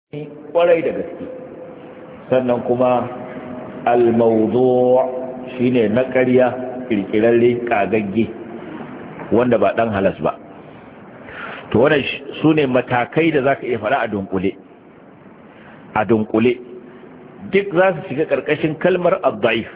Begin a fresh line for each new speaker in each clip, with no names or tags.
kwarai da gaske. Sannan kuma al-mawdu' shine na ƙarya, kirkirarre, kagagge, wanda ba dan halas ba. To wannan sune matakai da zaka iya fara a dunkule duk za su shiga karkashin kalmar ad-da'if,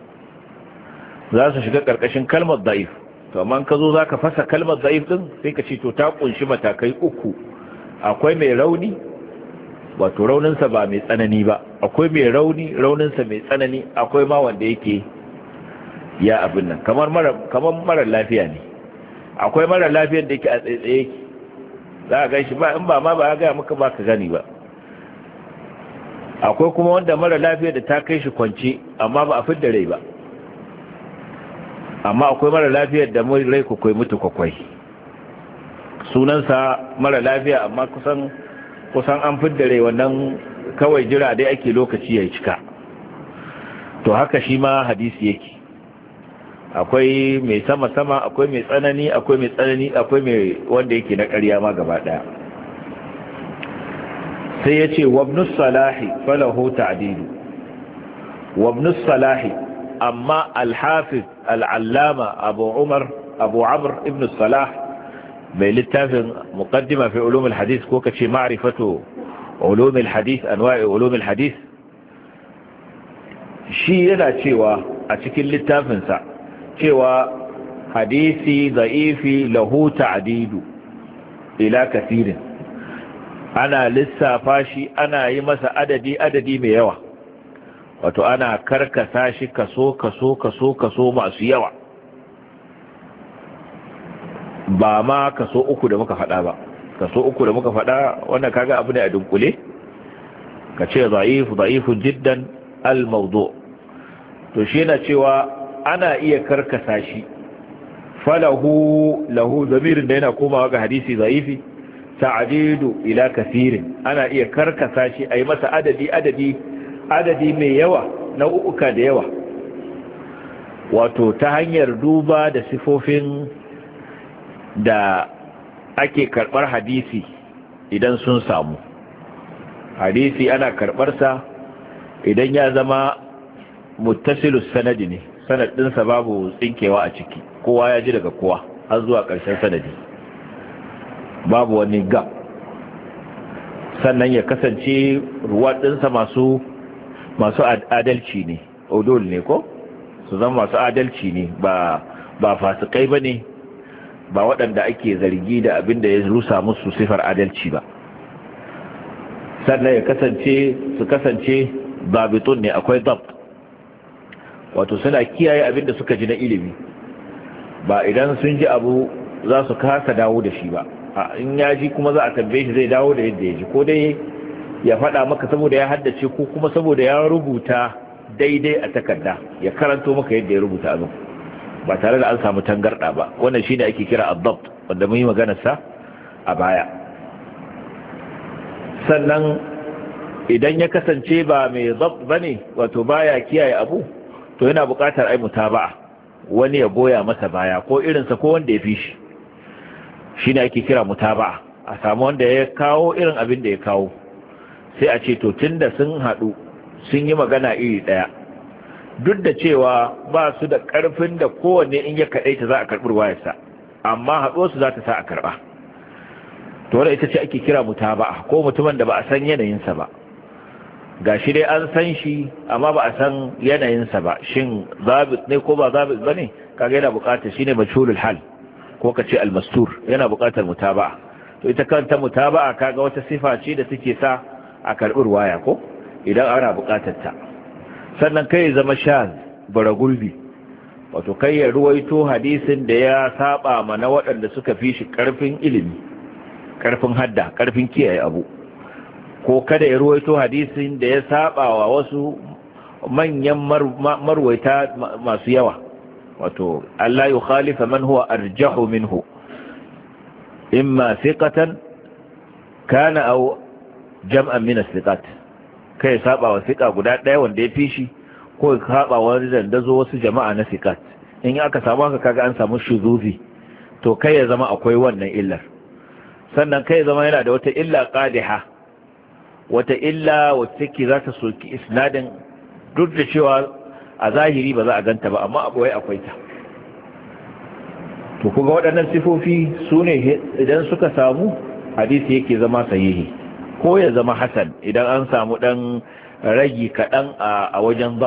to amma ka zo zaka fasa kalmar da'if din sai ka ce to ta kunshi matakai uku. Akwai mai rauni, wato rauninsa ba mai tsanani ba, akwai mai rauninsa mai tsanani, akwai ma wanda yake ya abin nan kamar mara lafiya ne. Akwai mara lafiyar da yake a tsaye yake, za a ganshi ba in ba ma ba ya gaya maka ba ka gani ba. Akwai kuma wanda mara lafiyar da ta kai shi kwance amma ba a fidda rai ba, amma akwai mara lafiyar da mai rai kwakwai mutu kwakwai, sunansa mara lafiya amma kusan an fidda rai, wannan kawai jira dai ake lokaci ya cika. To haka shi ma hadisi yake, akwai mai sama-sama, akwai mai tsanani, akwai mai wanda yake na ƙarya ma gaba ɗaya. Sai ya ce wabnus salahi falahu ta'dilu. Wabnus salahi, amma al-hafiz al-allama abu amr ibn salah mai littafin muqaddima fi ulum al-hadith, ko kace ma'rifatu ulum al-hadith, anwa'i ulum al-hadith, shi yana cewa a cikin littafinsa cewa hadisi da'ifi lahu ta'didu ila kathirin, ana lissafa shi, ana yi masa adadi mai yawa, wato ana karkasa shi kaso masu yawa, ba ma kaso uku da muka faɗa ba. Kaso uku da muka faɗa wannan kaga abu ne a dunkule, ka ce da'ifun jiddan al-mawdu'. to shi yana cewa ana iya karkasa shi, lahu zamirin da yana komawa ga hadisi zaifi, ta'didu ila kathirin, ana iya karkasa shi a yi masa adadi mai yawa, nau'uka da yawa, wato ta hanyar duba da sifofin da ake karbar hadisi idan sun samu. Hadisi ana karbarsa idan ya zama muttasilus sanadi ne, sanadinsa babu tsinkewa a ciki, kowa ya ji daga kowa har zuwa ƙarshen sanadi, babu wani gap. Sannan ya kasance ruwaɗinsa masu adalci ne, odol ne ko su zama masu adalci ne, ba fasikai ba ne, ba waɗanda ake zargi da abin da ya rusa musu sifar adalci ba. Sannan su kasance babitun ne, akwai dabt, wato suna kiyaye abin da suka ji na ilimi, ba idan sun ji abu za su kasa dawo da shi ba. In ya ji kuma za a tambaye shi zai dawo da yadda ya ji, ko dai ya faɗa maka saboda ya haddace, ko kuma saboda ya rubuta daidai a takarda ya karanto maka yadda ya rubuta abin, ba tare da an samu tangarda ba. Wannan shine ake kira ad-dabt, wanda mun yi maganar sa a baya. Sannan idan ya kasance ba mai dabt bane, wato baya kiyaye abu, to yana buƙatar ai mutaba'a, wani ya goya masa baya, ko irinsa ko wanda ya fi shi, shine ake kira mutaba'a. A samu wanda ya kawo irin abin da ya kawo, sai a ce to tunda sun haɗu sun yi magana iri ɗaya, duk da cewa ba su da ƙarfin da kowanne in ya kaɗaita za a karɓi ruwayarsa, amma haɗuwarsu za ta sa a karɓa. To wadda ita ce ake kira mutaba'a, ko mutumin da ba a san yanayinsa ba, ga shi dai an san shi amma ba a san yanayinsa ba, shin zabit ne ko ba zabit ba ne, kaga yana buƙatar shi ne majhulul hal, ko ka ce almastur, yana buƙatar mutaba'a. To ita kanta mutaba'a kaga wata sifa ce da take sa a karɓi ruwaya ko idan ana buƙatar ta. Sannan kai zama shaz, bara gurbi, wato kai ya ruwaito hadisin da ya saba mana waɗanda suka fi shi ƙarfin ilimi, ƙarfin hadda, ƙarfin kiyaye abu, ko kada ya ruwaito hadisin da ya saba wa wasu manyan marwaita masu yawa, wato Allah ya khalifa man huwa arjahu minhu, imma thiqatan kana aw jam'an min as-thiqat, kai saba wa thiqa guda ɗaya wanda ya fi shi, ko ya saba wa dandazo wasu jama'a na thiqat. In aka samu haka kaga an samu shuzuzi, to kai ya zama akwai wannan illar. Sannan kai ya zama yana da wata illa qadiha, wata illa wacce take za ta soki isnadin duk da cewa a zahiri ba za a ganta ba amma abuwai akwai ta. to kuga waɗannan sifofi su ne idan suka samu hadisi yake zama sahihi ko ya zama hasan idan an samu ɗan ragi kaɗan a wajen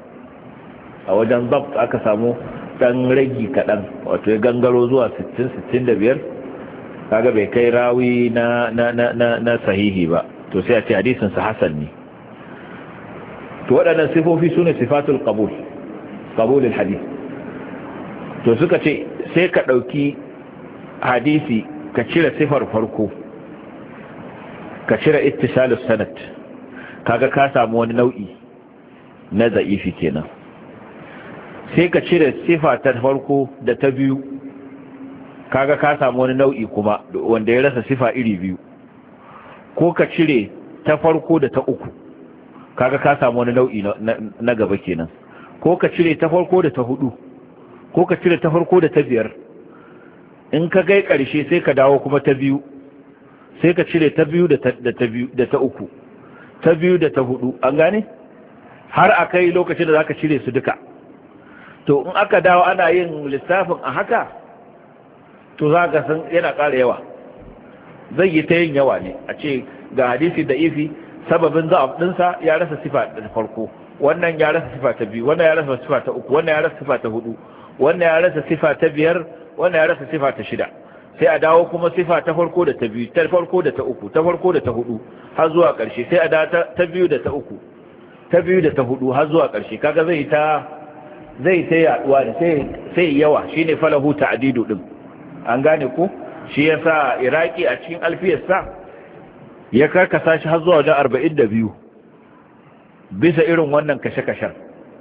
zabt aka samu ɗan ragi kaɗan wato ya gangaro zuwa 60-65 kaga bai kai rawi na sahihi ba to sai a ce hadisinsa hasan ne. to waɗannan sifofi su ne sifatul qabulul hadith. to suka ce sai ka ɗauki hadisi ka cire sifar farko ka cire ittisalus sanad kaga ka samu wani nau'i na za'ifi kenan. sai ka cire sifa ta farko da ta biyu kaga ka samu wani nau'i kuma wanda ya rasa sifa iri biyu. ko ka cire ta farko da ta uku kaga ka samu wani nau'i na gaba kenan. ko ka cire ta farko da ta hudu ko ka cire ta farko da ta biyar. in ka gai karshe sai ka dawo kuma ta biyu sai ka cire ta biyu da ta uku ta biyu da ta hudu an gane har akai lokacin da zaka cire su duka. to in aka dawo ana yin lissafin a haka to za ka san yana ƙara yawa zai yi ta yin yawa ne a ce ga hadisi da ifi sababin za'af ɗinsa ya rasa sifa da farko wannan ya rasa sifa ta biyu wannan ya rasa sifa ta uku wannan ya rasa sifa ta hudu wannan ya rasa sifa ta biyar wannan ya rasa sifa ta shida sai a dawo kuma sifa ta farko da ta biyu ta farko da ta uku ta farko da ta hudu har zuwa ƙarshe sai a dawo ta biyu da ta uku ta biyu da ta hudu har zuwa ƙarshe kaga zai ta yaduwa ne sai yawa shine falahu ta'didu din an gane ko shi yasa iraki a cikin alfiyarsa ya karkasa shi har zuwa wajen 42 bisa irin wannan kashe-kashen.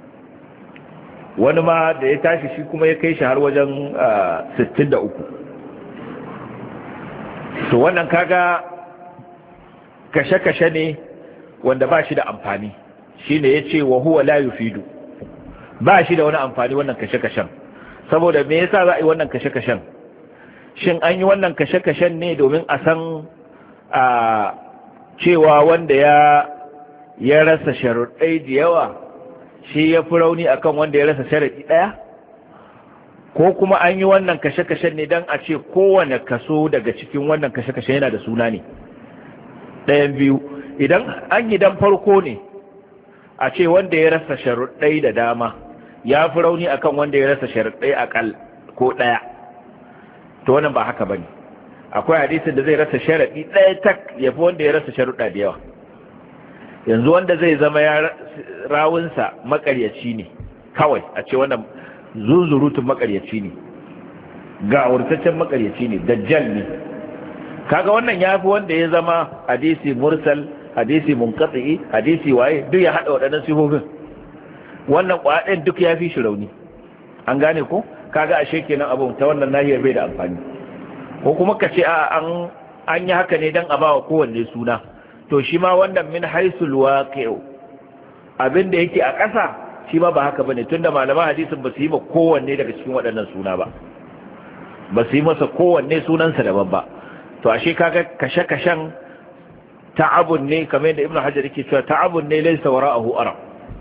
wani ma da ya tashi shi kuma ya kai shi har wajen 63. to wannan kaga kashe-kashe ne wanda ba shi da amfani shine yace wa huwa la yufidu ba shi da wani amfani wannan kashe-kashen. saboda me yasa za a yi wannan kashe-kashen? shin an yi wannan kashe-kashen ne domin a san cewa wanda ya rasa sharuɗai da yawa shi ya fi rauni akan wanda ya rasa sharaɗi ɗaya? ko kuma an yi wannan kashe-kashen ne don a ce kowane kaso daga cikin wannan kashe-kashe yana da suna ne ɗayan biyu? idan an yi dan farko ne a ce wanda ya rasa sharuɗai da dama ya fi rauni akan wanda ya rasa sharuɗai akal ko ɗaya, to wannan ba haka bane. akwai hadisin da zai rasa sharaɗi ɗaya tak ya fi wanda ya rasa sharuɗa da yawa. yanzu wanda zai zama ya rawunsa makaryaci ne kawai a ce wannan zunzurutun makaryaci ne ga wurtaccen makaryaci ne dajjal ne, kaga wannan ya fi wanda ya zama hadisi mursal hadisi munqati hadisi waye duk ya hada waɗannan sifofin. wannan kwaɗin duk ya fi shi rauni an gane ko kaga ashe kenan abun ta wannan nahiyar bai da amfani. ko kuma ka ce an yi haka ne dan a bawa kowanne suna, to shi ma wannan min haisul waqi'u abinda yake a ƙasa shi ma ba haka bane, tunda malaman hadisin ba su yi ba kowanne daga cikin waɗannan suna ba su yi masa kowanne sunansa daban ba. to ashe kaga kashe-kashen ta'abun ne kamar yadda ibnu hajar yake cewa ta'abun ne laysa wara'ahu ara,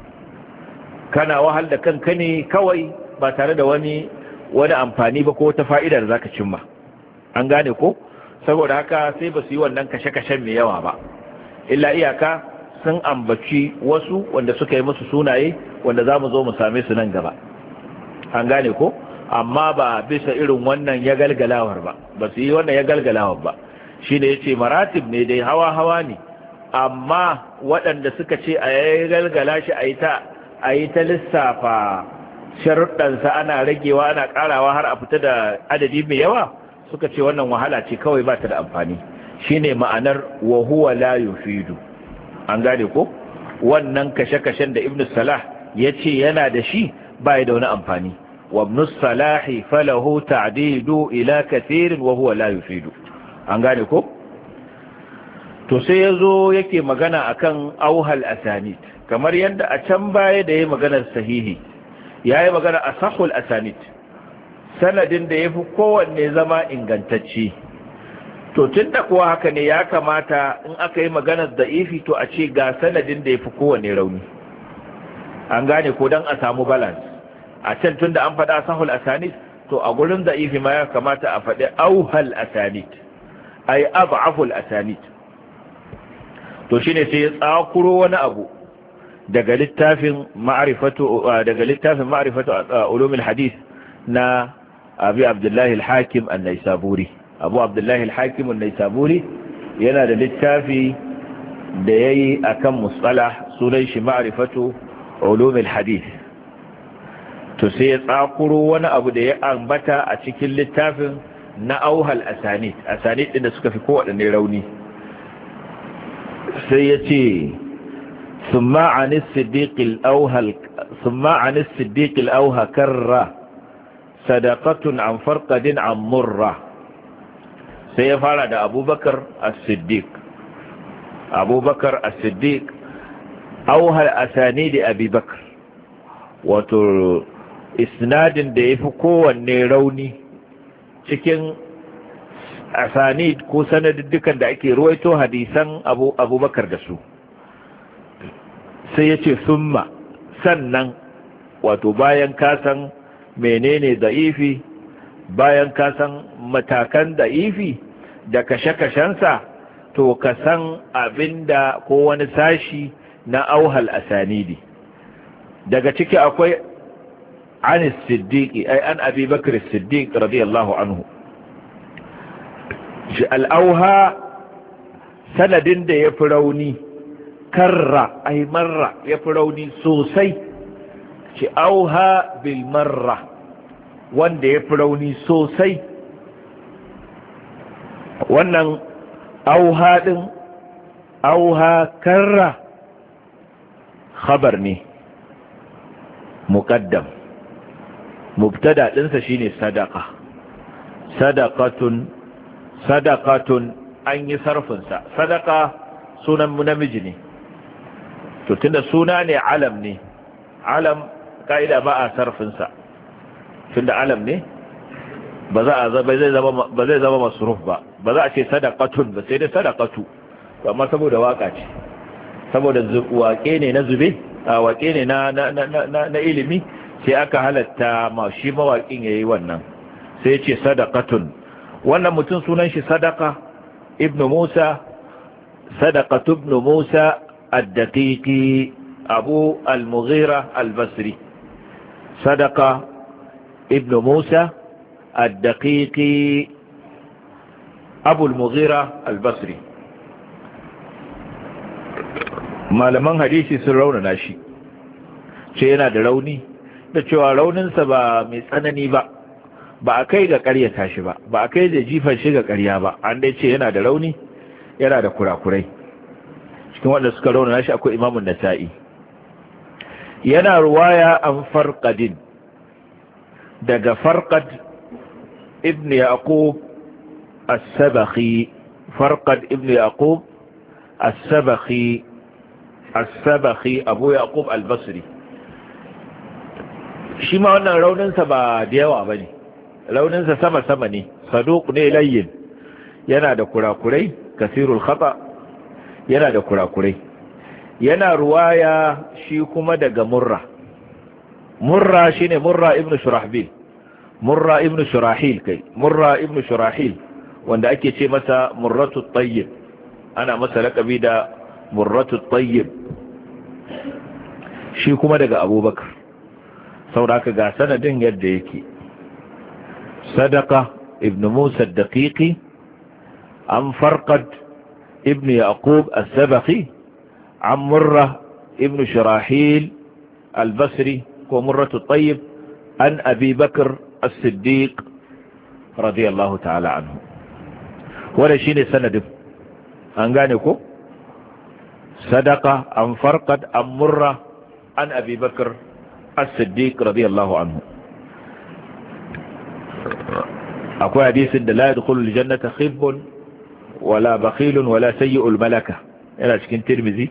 kana wahal da kanka ne kawai ba tare da wani amfani ba ko ta fa'ida da zaka cimma an gane ko. saboda haka sai ba su yi wannan kashe-kashen mai yawa ba, illa iyaka sun ambaci wasu wanda suka yi musu sunaye wanda za mu zo mu same su nan gaba an gane ko, amma ba bisa irin wannan ya galgalawar ba su yi wannan ya galgalawar ba. shi ne ya ce maratib ne dai hawa-hawa ne, amma waɗanda suka ce a yi galgala shi a yi ta lissafa sharuɗansa ana ragewa ana ƙarawa har a fita da adadi mai yawa, suka ce wannan wahala ce kawai ba ta da amfani. shi ne ma'anar wa huwa la yufidu an gane ko, wannan kashe-kashen da ibn salah ya ce yana da shi ba da wani amfani. wa ibn salahi falahu ta'didu ila kathirin wa huwa la yufidu an gane ko. to sai yazo yake magana akan auhal asanid, kamar yadda a can baya da yayi maganar sahihi yayi magana asahul asanid, sanadin da yafi kowanne zama ingantacce. to tunda kuwa haka ne ya kamata in aka yi maganar da'ifi to a ce ga sanadin da ya fi kowane rauni, an gane ko don a samu balance. A can tunda an faɗa sahul asanid, to a gurin da'ifi ma ya kamata a faɗi auhal asanid ay ad'aful asanid. to shine sai ya tsakuro wani abu daga littafin ma'rifatu ulumul hadith na Abi Abdullah al-Hakim an-Naisaburi. Abu Abdullah al-Hakim an-Naisaburi yana da littafi da yayi akan mustalah sunan shi ma'rifatu ulumul hadith. to sai ya tsakuro wani abu da ya ambata a cikin littafin na auhal asanid din da suka fi kowaɗanne rauni. sai ya ce summa anis siddiq al-auha karra sadaqatun an farqadin an murra. sai ya fara da abubakar as-siddiq auhal asanid abi bakr, wato isnadin da ya fi kowanne rauni cikin asanid ko sanadiddukan da ake ruwaito hadisan abubakar da su. sai ya ce summa, sannan, wato bayan kasan menene da'ifi, bayan kasan matakan da'ifi da kashe-kashensa, to ka san abinda ko wani sashi na auhal asanidi. daga ciki akwai عن الصديق أي عن أبي بكر الصديق رضي الله عنه. الأوها سند دا يفروني كرة أي مرة يفروني سوسي أوها بالمرة وان دا يفروني سوسي وان أوها كرة خبرني مقدم. mubtada ɗinsa shine sadaka. sadaqatun an yi sarfinsa. sadaka sunan namiji ne, to tunda suna ne alam ne, alam ka'ida ba a sarfinsa, tunda alam ne ba zai zama masruf ba za a ce sadaqatun ba, sai dai sadaqatu. amma saboda waka ce, saboda waƙe ne na zube, waƙe ne na ilimi, sai aka halatta ma shi mawaƙin yayi wannan. sai ce sadaqatun, wannan mutum sunan shi Sadaqa ibn Musa, Sadaqatu ibn Musa ad-Daqiqi Abu al-Mughira al-Basri. Sadaqa ibn Musa ad-Daqiqi Abu al-Mughira al-Basri. malaman hadisi sun raunana shi, ce yana da rauni, da cewa rauninsa ba mai tsanani ba a kai ga ƙaryata shi ba a kai da jifan shi ga ƙarya ba, an dai ce yana da rauni, yana da kurakurai. cikin wanda suka raunana shi akwai Imamun Nasa'i. yana ruwaya an Farqadin, daga Farqad ibn Yaqub as-Sabakhi. Farqad ibn Yaqub as-Sabakhi Abu Yaqub al-Basri. shi ma wannan rauninsa ba da yawa ba ne, rauninsa sama-sama ne, saduq ne layyin, yana da kurakurai, kasirul khata, yana da kurakurai. yana ruwaya shi kuma daga Murra shine Murra ibn Shurahbil, Murra ibn Shurahil wanda ake ce masa Murratu Tayyib, ana masa laƙabi da Murratu Tayyib. shi kuma daga Abubakar. sauraka ga sanadin yadda yake: Sadaqa ibn Musa ad-Daqiqi an Farqad ibn Yaqub as-Sabakhi an Murra ibn Shurahil al-Basri ko Murratu Tayyib an Abi Bakr as-Siddiq radiyallahu ta'ala anhu. wannan shine sanadin, an gane ko? Sadaqa an Farqad an Murra an Abi Bakr as-Siddiq radiyallahu anhu. akwai hadisin da la yadkhulu al-jannata khibbun wala bakhilun wala sayyi'ul malaka, yana cikin Tirmidhi,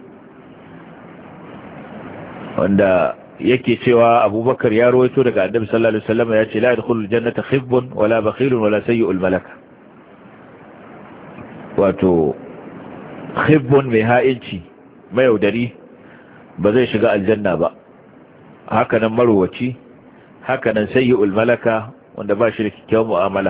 wanda yake cewa Abubakar ya rawaito daga Annabi sallallahu alaihi wasallam ya ce la yadkhulu al-jannata khibbun wala bakhilun wala sayyi'ul malaka. wato khibbun mai ha'inci mai yaudari ba zai shiga aljanna ba. Hakanan marowaci, hakanan sayyi'ul malaka wanda ba shi da kyakkyawar mu'amala.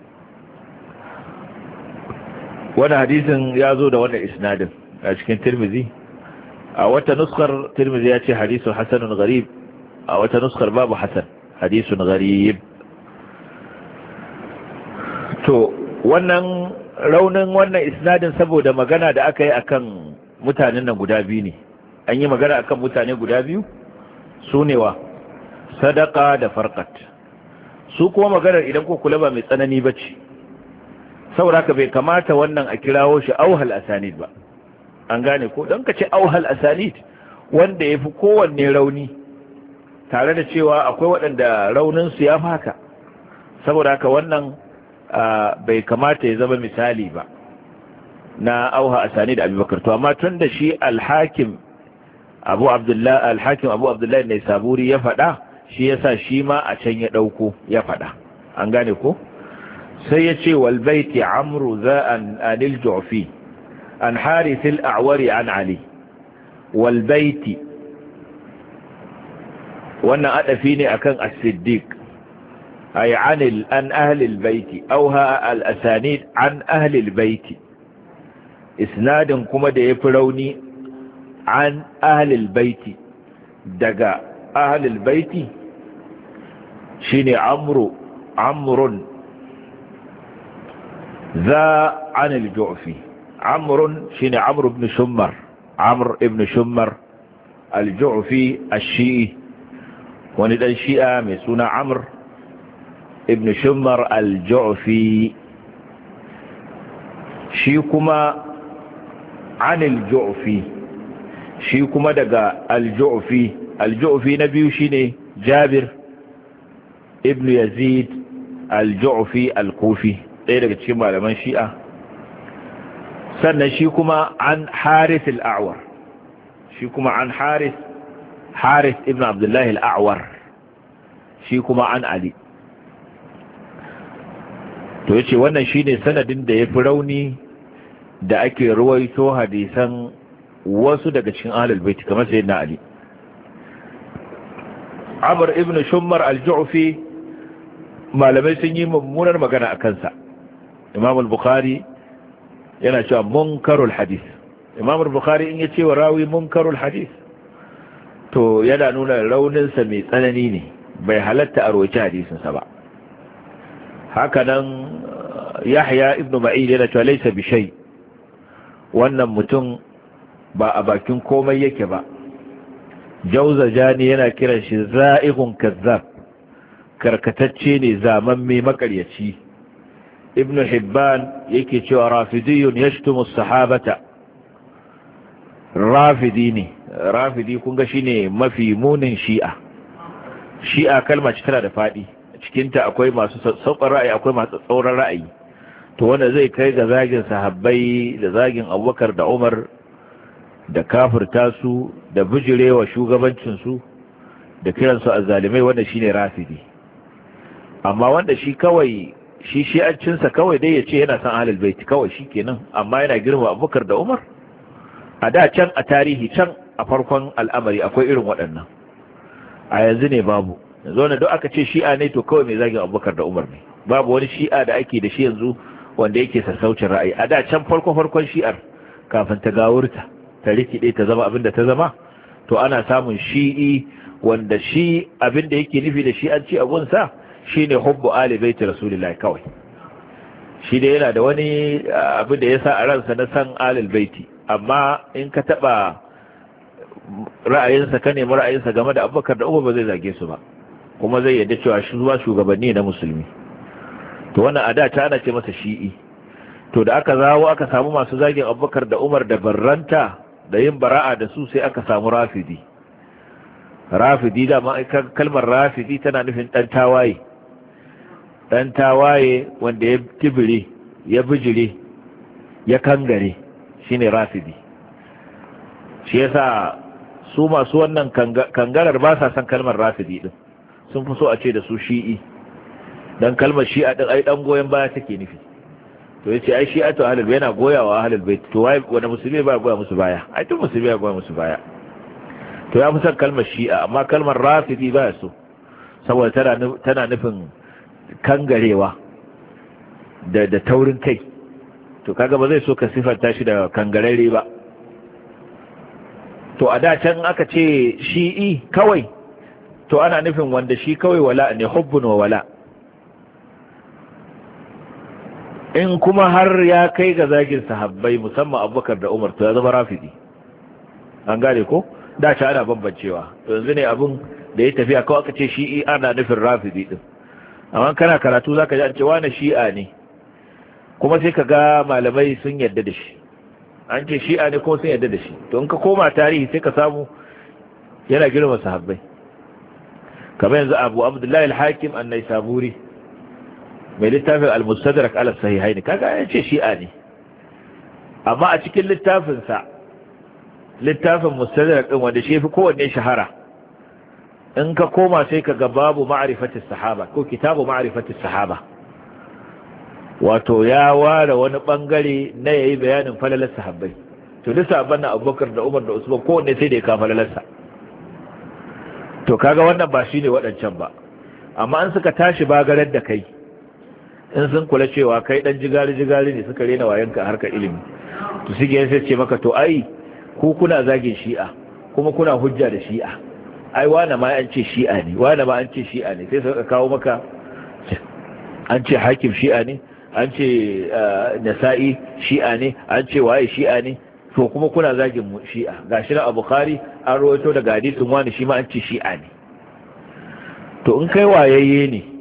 Wani hadisin ya zo da wannan isnadin a cikin Tirmidhi. A wata nuskar Tirmidhi ya ce hadisun hasanun gharib, a wata nuskar babu hasan, hadisun gharib. To wannan raunin wannan isnadin saboda magana da aka yi akan mutanen nan guda biyu ne. An yi magana akan mutane guda biyu su ne wa sadaka da farqat. Su kuma maganar idan ko kula ba mai tsanani bace, saboda ka bai kamata wannan a kirawo shi auhal asanid ba. An gane ko don ka ce auhal asanid wanda ya fi kowanne rauni, tare da cewa akwai waɗanda rauninsu ya haka, saboda haka wannan bai kamata ya zama misali ba na auha asanid abubakar. To amma tun da shi alhakim abu abdullahi ne saburi ya faɗa, shi yasa shi ma a can ya ɗauko ya faɗa. An gane ko sai ya ce wal baiti amru za an anil ju'fi an harith al-a'wari an ali. Wal baiti wannan adafi ne akan as-siddiq, ay an ahli al-baiti auha al-asanid an ahli al-baiti. Isnadin kuma da yafi rauni an ahli al-baiti, daga ahli al-baiti shine amrun za an al-ju'fi. amrun shine amr ibn shummar al-ju'fi ash-shi'i, wani dan shi'a mai suna amr ibn shummar al-ju'fi. shi kuma an al-ju'fi, shi kuma daga al-ju'fi na biyu shine jabir ibn yazid al-ju'fi al-kufi, ɗaya daga cikin malaman shi'a. sannan shi kuma an harith al-a'war, shi kuma an harith ibn abdullahi al-a'war, shi kuma an ali. to yace wannan shine sanadin da yafi rauni da ake ruwaito hadisan wasu daga cikin ahlul bait kamar sayyidina ali. Amr ibn Shummar al-Ju'fi malamai sun yi mummunar magana a kansa. Imam al-Bukhari yana cewa munkarul hadith. Imam al-Bukhari in yace wa rawi munkarul hadith to yana nuna rauninsa mai tsanani ne, bai halatta a roci hadisinsa ba. Haka nan Yahya ibn Ma'in yana cewa laysa bi shay, wannan mutum ba a bakin komai yake ba. Jawzajani yana kiran shi za'igun kazzab, karkatacce ne zamamme makaryaci. Ibn Hibban yake cewa rafidiyun yashtumu as-sahabata, rafidi ne. Rafidi kun ga shine mafi munin shi'a kalma ce tana da fadi, cikinta akwai masu sauƙar ra'ayi akwai masu tsauran ra'ayi. To wanda zai kai ga zagin sahabbai da zagin Abubakar da Umar da kafirta su da bijirewa shugabancin su da kiransu azzalimai, wanda shine rafidi. Amma wanda shi kawai shi'ancinsa kawai dai ya ce yana son ahlul bait kawai shikenan, amma yana girma Abubakar da Umar, a da can a tarihi can a farkon al'amari akwai irin waɗannan. A yanzu ne babu. Yanzu wanda duk aka ce shi'a ne to kawai mai zagin Abubakar da Umar ne. Babu wani shi'a da ake da shi yanzu wanda yake sassaucin ra'ayi. A da can farkon shi'ar kafin ta gawurta ta rikide ta zama abinda ta zama, to ana samun shi'i wanda shi abinda yake nufi da shi'anci abunsa shine hubbu ali baiti rasulullahi kawai. Shi da yana da wani abin da ya sa a ransa na san alil baiti, amma in ka taba ra'ayinsa ka nemi ra'ayinsa game da Abubakar da Umar ba zai zage su ba, kuma zai yadda cewa shi zuwa shugabanni na musulmi. To wannan a da ta ana ce masa shi'i. To da aka zawo aka samu masu zagin Abubakar da Umar da barranta da yin bara'a da su, sai aka samu rafidi. Rafidi da ma kalmar rafidi tana nufin dan tawaye. Dan tawaye wanda ya kibire, ya bijire, ya kangare, shine rafidi. Shi yasa su masu wannan kangarar ba sa san kalmar rafidi din, sun fi so a ce da su shi'i, dan kalmar shi'a din ai dan goyen baya take nufi. to yace ai shi'atu ahlul bayt yana goyawa ahlul bayt to wai wanda musulmi ba goya musu baya ai tun musulmi ya goya musu baya to ya fi son kalmar shi'a amma kalmar rafidi ba so saboda tana nufin kangarewa da taurin kai to kaga ba zai so ka sifanta shi da kangarare ba. To a da can aka ce shi'i kawai to ana nufin wanda shi kawai wala ne, hubbun wa wala. In kuma har ya kai ga zagin sahabbai musamman Abubakar da Umar to ya zama rafidi, an gane ko? Da ta ana bambancewa, to yanzu ne abin da ya tafiya kawai aka ce shi'i ana nufin rafidi din. Amma kana karatu zaka ji an ce wani shi'a ne, kuma sai ka ga malamai sun yarda da shi, an ce shi'a ne kuma sun yarda da shi. To in ka koma tarihi sai ka samu yana girma sahabbai, kamar yanzu Abu Abdullahi al-Hakim an-Naisaburi mai littafin al-Mustadrak ala sahihain, kaga ya ce shi'a ne, amma a cikin littafinsa littafin Mustadrak din wanda shi fi kowanne shahara, in ka koma sai ka ga babu ma'rifatis sahaba ko kitabu ma'rifatis sahaba, wato ya ware wani bangare na yayi bayanin falalar sahabbai. To duk sahabban Abubakar da Umar da Usman kowanne sai da ya ka falalarsa. To kaga wannan ba shine wadancan ba, amma an suka tashi bagarar da kai, in sun kula cewa kai dan jigari ne suka rena wayanka harkar ilimi, to suke sai ce maka to ai ku kuna zagin shi'a kuma kuna hujja da shi'a, ai wani ma an ce shi'a ne, wani ma an ce shi'a ne, sai suka kawo maka an ce Hakim shi'a ne, an ce Nasa'i shi'a ne, an ce waye shi'a ne, to kuma kuna zagin mu shi'a. Gashi na Bukhari an rawaito daga hadisin wani shi ma an ce shi'a ne. To in kai wayayye ne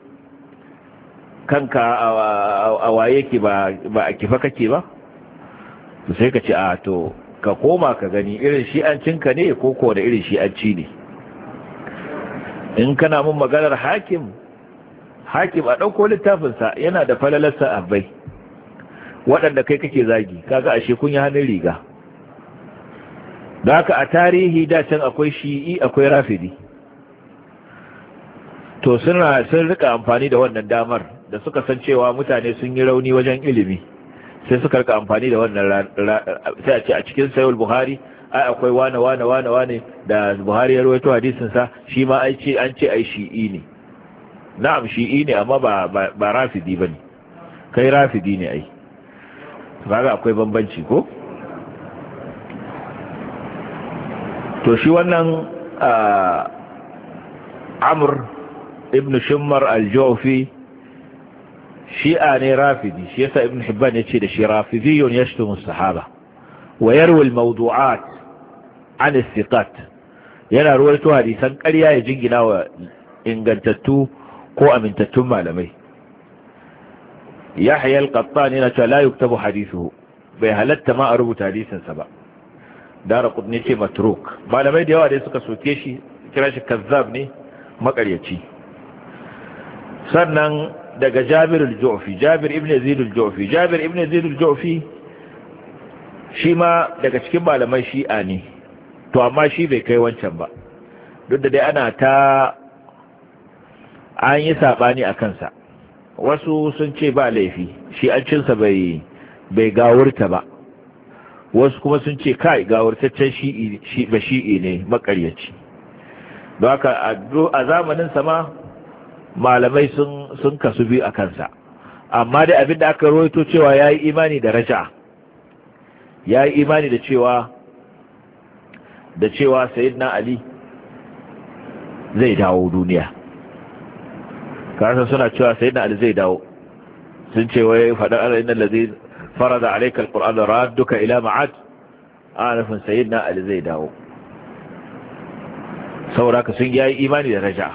kanka a waye ke ba a kifa kake ba, to sai ka ce a to ka koma ka gani irin shi'ancinka ne ko ko da irin shi'anci ne. In kana mun maganar Hakim a ɗauko littafinsa yana da falalarsa abai waɗanda kai kake zagi, kaga ashe kun yi hannun riga. Da haka a tarihi da can akwai shi'i akwai rafidi, to sun rika amfani da wannan damar da suka san cewa mutane sun yi rauni wajen ilimi, sai suka rika amfani da wannan sai a ce a cikin sayul Buhari ai akwai wane da Buhari ya rawaito hadisin sa shi ma an ce ai shi'i ne. Na'am shi'i ne amma ba rafidi bane, kai rafidi ne ai, kaga akwai bambanci ko? To shi wannan Amr ibn Shimmar al-Ju'fi shi'a ne rafidi, shi yasa Ibn Hibban ya ce da shi rafidiyun yashtumu as-sahaba wa yarwi al-mawdu'at an as-siqat, yana ruwaito hadisan ƙarya ya jingina wa ingantattu ko amintattun malamai. Yahya al-Qattan yana cewa la yuktabu hadithuhu, bai halatta ma a rubuta hadisinsa ba. Daraqutni ce matruk, malamai da yawa dai suka soke shi, kira shi kazzab ne, makaryaci. Sannan daga Jabir ibn Yazid al-Ju'fi shi ma daga cikin malamai shi'a ne, to amma shi bai kai wancan ba, duk da dai ana ta an yi sabani a kansa. Wasu sun ce ba laifi, shi'ancinsa bai gawurta ba, wasu kuma sun ce kai gawurtaccen shi'i ne makaryaci. Don haka a zamanin sama malamai sun kasu biyu a kansa, amma dai abinda aka rawaito cewa ya yi imani da raja'a, ya yi imani da cewa Sayyidina Ali zai dawo duniya. Kasan suna cewa Sayyidina Ali zai dawo, sun ce wai faɗar Allah inna allazi farada alayka alquran radduka ila ma'ad, ana nufin Sayyidina Ali zai dawo, saboda ka sun yi imani da raja'a.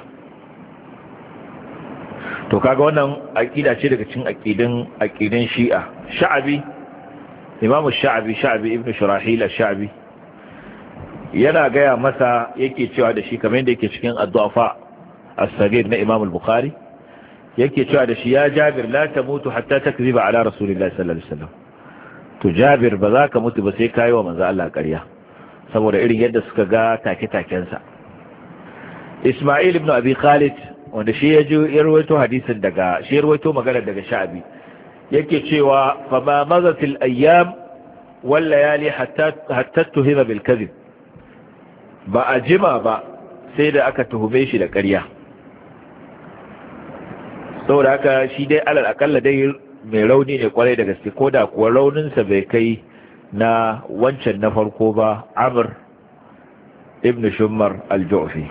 To kaga wannan aqida ce daga cikin aqidin Shi'a. Sha'abi, Imam Sha'abi ibn Shurahil al-Sha'abi yana gaya masa, yake cewa da shi kamar yadda yake cikin ad-Du'afa as-Saghir na Imam al-Bukhari, yake cewa da shi ya Jabir la tamutu hatta takziba ala Rasulillahi sallallahu alaihi wasallam. To Jabir ba za ka mutu ba sai kai wa manzo Allah ƙarya, saboda irin yadda suka ga take-takensa. Isma'il ibn Abi Khalid wanda shi ya rawaito hadisin daga shi rawaito magana daga Sha'bi, yake cewa fa ma mazatil ayyam wal layali hatta tuhima bil kadhib, ba a jima ba sai da aka tuhume shi da ƙarya. saboda haka shi dai alal akalla dai mai rauni ne kwarai da gaske, ko da kuwa rauninsa bai kai na wancan na farko ba, Amr ibn Shummar al-Ju'fi.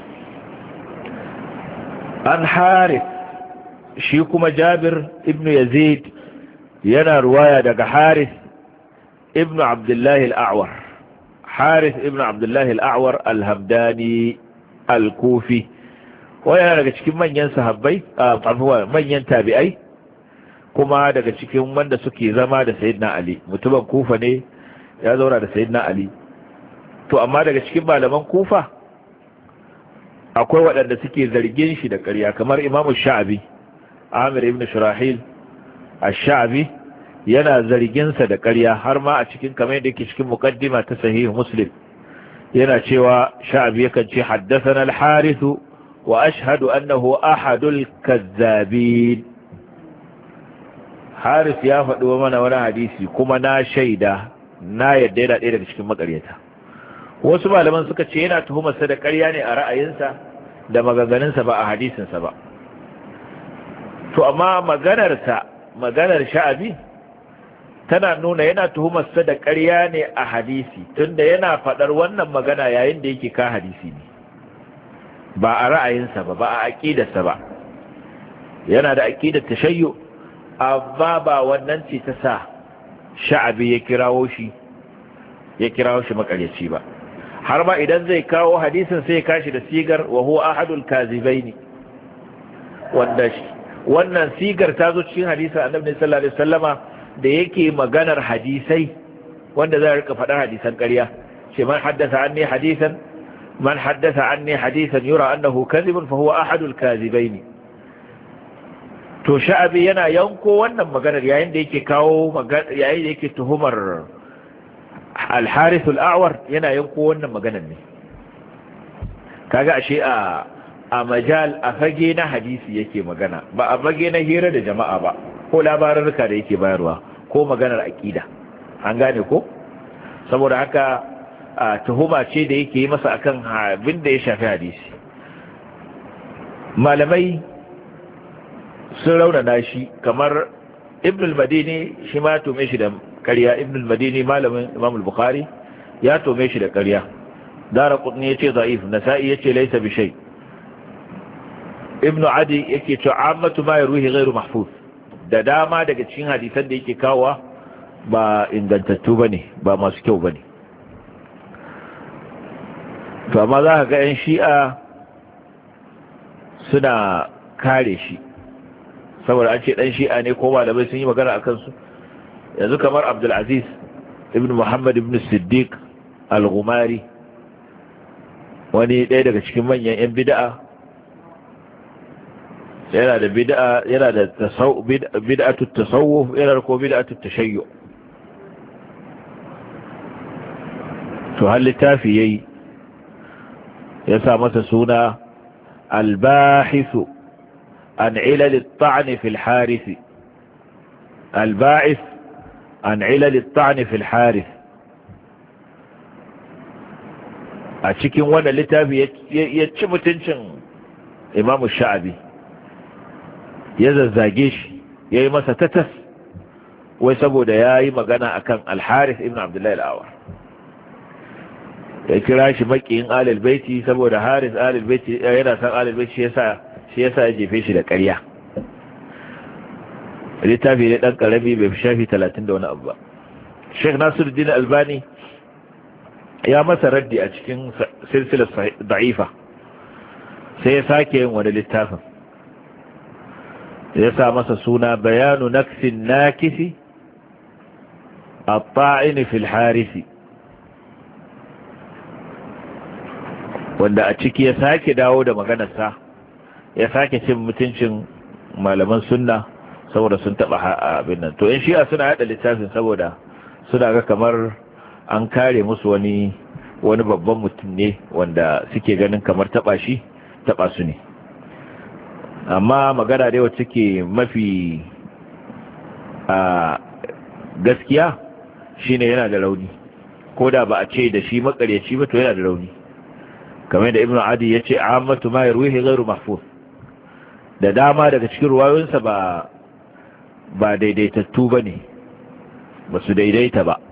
An Harith, shi kuma Jabir ibn Yazid yana ruwaya daga Harith ibn Abdullah al-A'war. Harith ibn Abdullah al-A'war al-Hamdani al-Kufi, wanda daga cikin manyan sahabbai, manyan tabi'ai, kuma daga cikin wanda suke zama da Sayyidina Ali. Mutumin Kufa ne, ya zauna da Sayyidina Ali. To amma daga cikin malaman Kufa akwai waɗanda suke zargin shi da ƙarya, kamar Imam Sha'abi, Amir ibn Shurahil ash-Sha'bi, yana zargin sa da ƙarya, har ma a cikin kamar yadda yake cikin muqaddima ta Sahih Muslim yana cewa Sha'abi yakan ce haddathana al-Harith wa ashhadu annahu ahadul kazzabin. Harith ya faɗi mana wani hadisi kuma na shaida, na yadda yana ɗaya daga cikin makaryata. Wasu malaman suka ce yana tuhumarsa da ƙarya ne a ra'ayinsa da maganganunsa ba a hadisinsa ba. To amma maganar Sha'abi tana nuna yana tuhumarsa da ƙarya ne a hadisi, tunda yana faɗar wannan magana yayin da yake ka hadisi ne, ba a ra'ayinsa ba, ba a aƙidarsa ba. Yana da aƙidar tashayyu, amma ba wannan ce ta sa Sha'abi ya kirawo shi makaryaci ba. Har ma idan zai kawo hadisin sai ya kashi da sigar wa huwa ahadul kazibaini, wanda wannan sigar ta zo cikin hadisin Annabi sallallahu alaihi wasallama da yake maganar hadisai wanda za a rika faɗar hadisan ƙarya. Ce man haddasa anni hadisan yura annahu kadhibun fa huwa ahadul kazibaini. To Sha'abi yana yanko wannan maganar yayin da yake tuhumar al-Harith al-A'war, yana yanko wannan maganar ne. Kaga ashe a majal, a fage na hadisi yake magana, ba a fage na hira da jama'a ba, ko labarurka da yake bayarwa, ko maganar aqida. An gane ko? Saboda haka tuhuma ce da yake yi masa akan abin da ya shafi hadisi. Malamai sun raunana shi, kamar Ibn al-Madini shi ma tome shi da ƙarya. Ibn al-Madini malamin Imam al-Bukhari ya tome shi da ƙarya. Daraqutni yace da'if, Nasa'i yace laysa bi shay. Ibn Adi yake cewa ammatu ma yarwihi ghayru mahfuz, da dama daga cikin hadisan da yake kawowa ba ingantattu bane, ba masu kyau bane. To amma za ka ga 'yan Shi'a suna kare shi, saboda an ce dan Shi'a ne, ko malamai sun yi magana akan su. Yanzu kamar Abdulaziz ibn Muhammad ibn Siddiq al-Ghumari, wani ɗaya daga cikin manyan 'yan bid'a, yana da bid'atu tasawuf, yana da ko bid'atu tashayyu. To har littafi yayi, ya sa masa suna al-bahithu an ilal at-ta'n fi al-harith. Al-ba'ith an ilal at-ta'n fi al-harith. A cikin wannan littafi ya ci mutuncin Imam Sha'abi, ya zazzage shi, ya yi masa tatas, wai saboda ya yi magana akan al-Harith ibn Abdullah al-A'war. Ya kira shi makiyin Ahlul Baiti, saboda Harith Ahlul Baiti yana san Ahlul Baiti, shi yasa ya jefe shi da ƙarya. Littafi ne dan karami, bai fi shafi 30 da wani abu ba. Sheikh Nasiruddin Albani ya masa raddi a cikin silsilar da'ifa, sai ya sake yin wani littafin, ya sa masa suna bayanu naksin nakisi at-ta'in fil harisi, wanda a ciki ya sake dawo da maganarsa, ya sake cin mutuncin malaman sunna saboda sun taba abin nan. To in Shi'a suna hada littafin saboda suna ga kamar an kare musu wani babban mutum ne wanda suke ganin kamar taba su ne. Amma magana dai wacce ke a gaskiya shine yana da rauni, ko da ba a ce da shi makaryaci ba to yana da rauni, kamar da ibnu adi ya ce ammatu ma yarwihi ghairu mahfuz, da dama daga cikin ruwayoyinsa ba daidaitattu bane, ba su daidaita ba.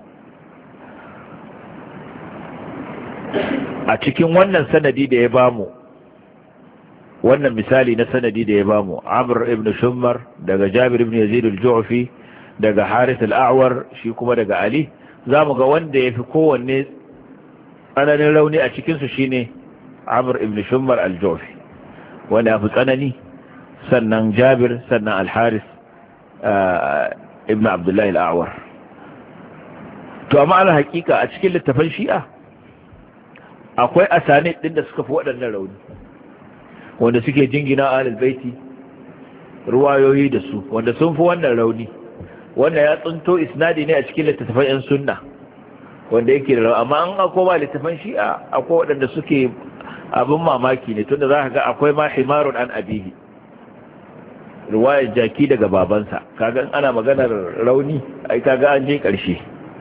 A cikin wannan sanadi da ya bamu, wannan misali na sanadi da ya bamu, Amr ibn Shummar daga Jabir ibn Yazid al-Ju'fi daga Harith al-A'war shi kuma daga Ali, zamu ga wanda yafi kowanne tsananin rauni a cikin su shine Amr ibn Shummar al-Ju'fi, wanda yafi tsanani, sannan Jabir, sannan al-Harith ibn Abdullah al-A'war. To amma ala hakika a cikin littafin Shi'a akwai asanid din da suka fi waɗannan rauni, wanda suke jingina ahlul baiti ruwayoyi da su, wanda sun fi wannan rauni, wanda ya tsunto isnadi ne a cikin littafin yan sunna wanda yake da rauni. Amma an akwai ba littafin Shi'a akwai waɗanda suke abin mamaki ne, tunda za ka ga akwai ma himarun an abihi, ruwayar jaki daga babansa. Kaga ana maganar rauni ai kaga an je ƙarshe.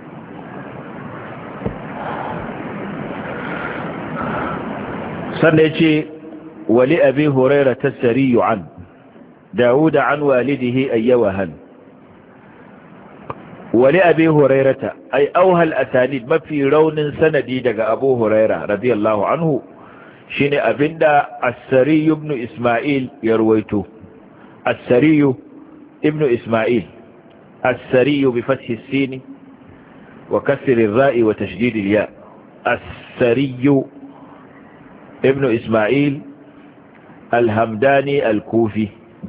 sannan ya ce wali abi huraira ta sariyu an dawuda an walidihi ayyawahan. wali abi hurairata ay auhal asanid, mafi raunin sanadi daga abu huraira radiyallahu anhu shine abinda as-sariyu ibn isma'il ya ruwaito. as-sariyu ibn isma'il, as-sariyu bi fathi as-sin wa kasri ar-ra'i wa tashdid al-ya. as-sariyu ابن إسماعيل الهمداني الكوفي،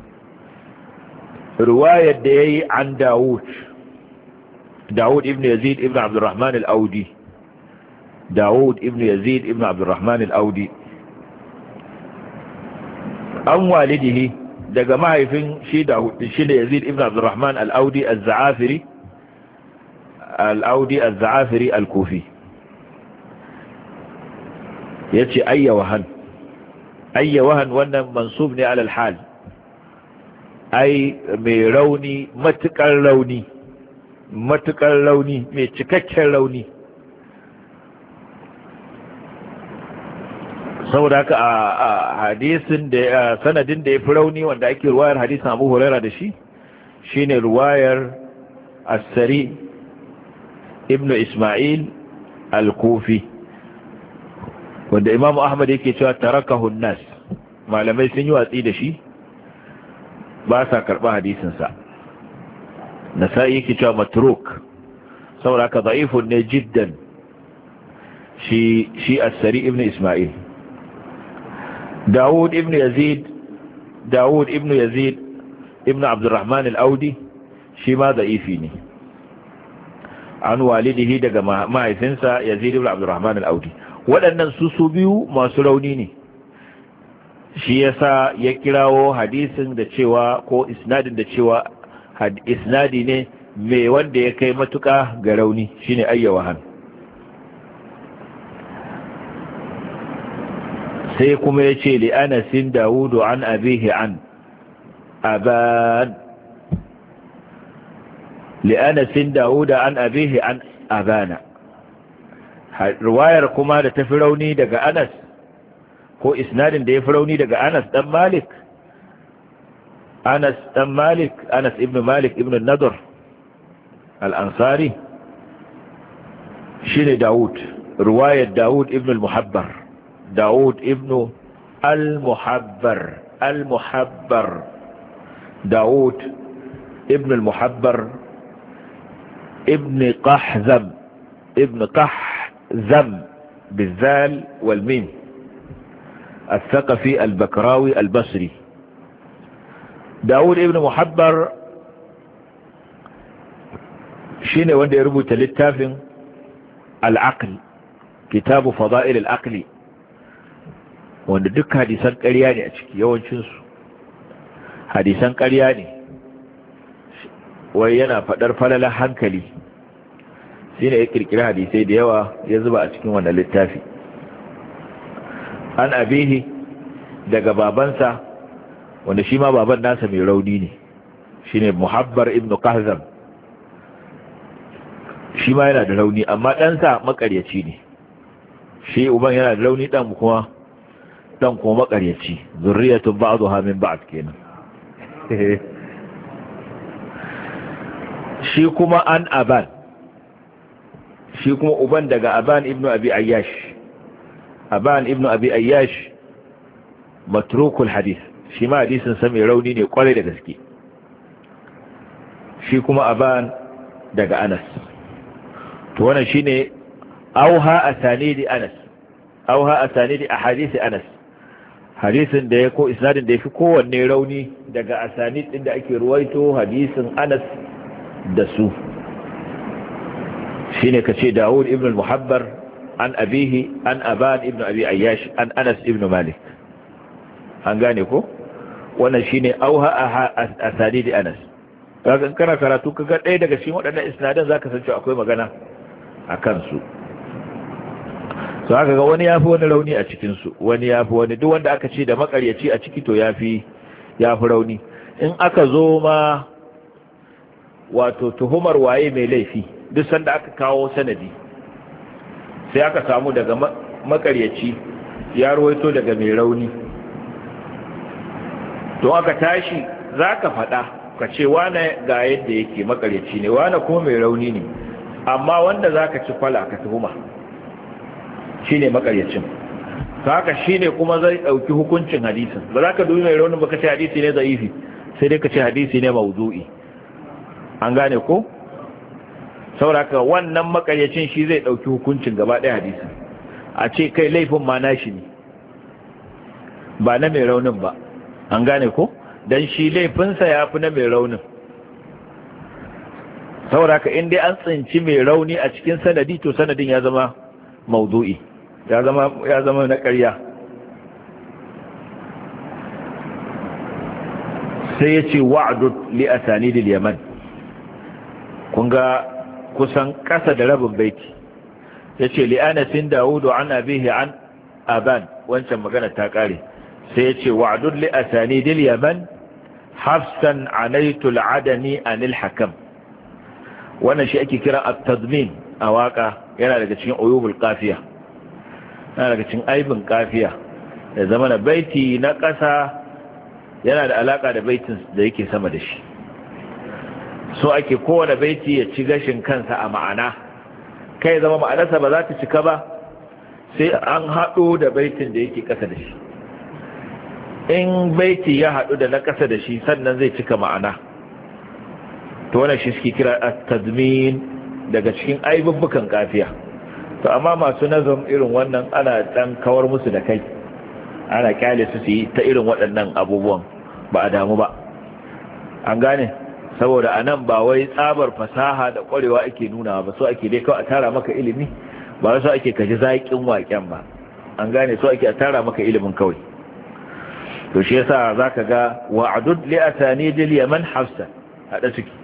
رواية دي عن داود ابن يزيد ابن عبد الرحمن الأودي، داود ابن يزيد ابن عبد الرحمن الأودي، أم والده دقا معي شي داود شي يزيد ابن عبد الرحمن الأودي الزعافري الكوفي. yace ayyawahan wannan mansub ne alal hal, ai mai rauni, matukar rauni, mai cikakken rauni. saboda haka a hadisin da sanadin da ya fi rauni wanda ake ruwayar hadisin Abu Huraira da shi shine ruwayar as-Sari ibn Isma'il al-Kufi, wanda Imam Ahmad yake cewa tarakahu an-nas, malamai sun yi watsi da shi, ba sa karba hadisin sa. Nasa'i yake cewa matruk, saboda ka da'ifun ne jiddan shi as-Sari ibn Isma'il. Dawud ibn Yazid ibn Abdurrahman al-Audi shi ma da'ifi ne, an walidihi daga mahaifinsa Yazid ibn Abdurrahman al-Audi. waɗannan su biyu masu rauni ne, shi yasa ya kirawo hadisin da cewa, ko isnadin da cewa isnadi ne mai wanda ya kai matuƙa ga rauni, shine ayyawahan. sai kuma ya ce li'anasin dawudu an abihi an aban, li'anasin dawuda an abihi an abana. ruwayar kuma da ta fi rauni daga Anas, ko isnadin da ya fi rauni daga Anas dan Malik, Anas ibn Malik ibn Nadr al-Ansari, shine Dawud, ruwayar Dawud ibn al-Muhabbar, Dawud ibn al-Muhabbar Dawud ibn al-Muhabbar ibn Qahzam زم بالذال والميم الثقفي البكراوي البصري. داود ابن محبر شيني وانده يربط للتافن العقل، كتاب فضائل العقل، wanda duk hadisan ƙarya ne a ciki, yawancinsu hadisan ƙarya ne, wai yana faɗar falalar hankali, shi ne ya kirkiri hadisai da yawa ya zuba a cikin wannan littafi. An abihi daga babansa, wanda shi ma baban nasa mai rauni ne, shi ne Muhabbar ibn Qahzam shi ma yana da rauni amma ɗansa makaryaci ne. Shi uban yana da rauni, ɗan kuma makaryaci. Zurriyatun ba'dha min ba'd kenan. Shi kuma an aban, shi kuma uban daga aban ibnu abi ayyash. Aban ibnu abi ayyash matrukul hadith, shi ma hadisin sa mai rauni ne kwarai da gaske. Shi kuma aban daga Anas. To wannan shine auha asanidi Anas, auha asanidi ahadith Anas, hadisin da ya ko isnadin da yafi kowanne rauni daga asanid din da ake ruwaito hadisin Anas da su. Shine kace Dawud ibn al-Muhabbar an abihi an aban ibn abi ayyash an Anas ibn Malik. An gane ko? Wannan shine auha asanidi Anas. Kaga in kana karatu kaga ɗaya daga cikin waɗannan isnadan zaka san cewa akwai magana a kansu. So haka ga wani yafi wani rauni a cikin su, wani yafi wani, duk wanda aka ce da makaryaci a ciki to yafi rauni. In aka zo ma wato tuhumar waye mai laifi, duk sanda aka kawo sanadi sai aka samu daga makaryaci ya ruwaito daga mai rauni, to aka tashi zaka faɗa ka ce wane ga yadda yake makaryaci ne, wane kuma mai rauni ne, amma wanda zaka ci kwala ka tuhuma shine makaryacin. haka shine kuma zai dauki hukuncin hadisin. Ba za ka dubi mai raunin ba ka ce hadisi ne zaifi, sai dai ka ce hadisi ne mawdu'i. An gane ko? sauraka wannan makaryacin shi zai dauki hukuncin gaba ɗaya hadisin, a ce kai laifin ma nashi ne ba na mai raunin ba. An gane ko? dan shi laifinsa ya fi na mai raunin. sauraka in dai an tsinci mai rauni a cikin sanadi to sanadin ya zama mawdu'i, ya zama na ƙarya. sai ya ce wa'adud li asanidil yaman, kun ga kusan ƙasa da rabin baiti. ya ce li anasin dawudu an abihi an aban, wancan magana ta ƙare. sai ya ce wa'adud li asanidil yaman hafsan anaitul adani anil hakam. wannan shi ake kira at-tadmin a waka, yana daga cikin uyubul qafiya, yana daga cikin aibin qafiya. da zamana baiti na ƙasa yana da alaka da baitin da yake sama da shi. so ake kowane baiti ya ci gashin kansa a ma'ana, kai zama ma'anarsa ba za ta cika ba sai an haɗo da baitin da yake ƙasa da shi. in baiti ya haɗu da na ƙasa da shi sannan zai cika ma'ana. to wannan shi suke kira at-tadmin, daga cikin aibubbukan kafiya. to amma masu nazam irin wannan ana dan kawar musu da kai, ana kyale su yi ta irin waɗannan abubuwan, ba a damu ba. an gane, saboda anan ba wai tsabar fasaha da ƙwarewa ake nuna ba, so ake dai kawai a tara maka ilimi, ba so ake kaji zaƙin waƙen ba. an gane, so ake a tara maka ilimin kawai. to shi yasa zaka ga wa'adud li asanidil yaman hafsa hada suke.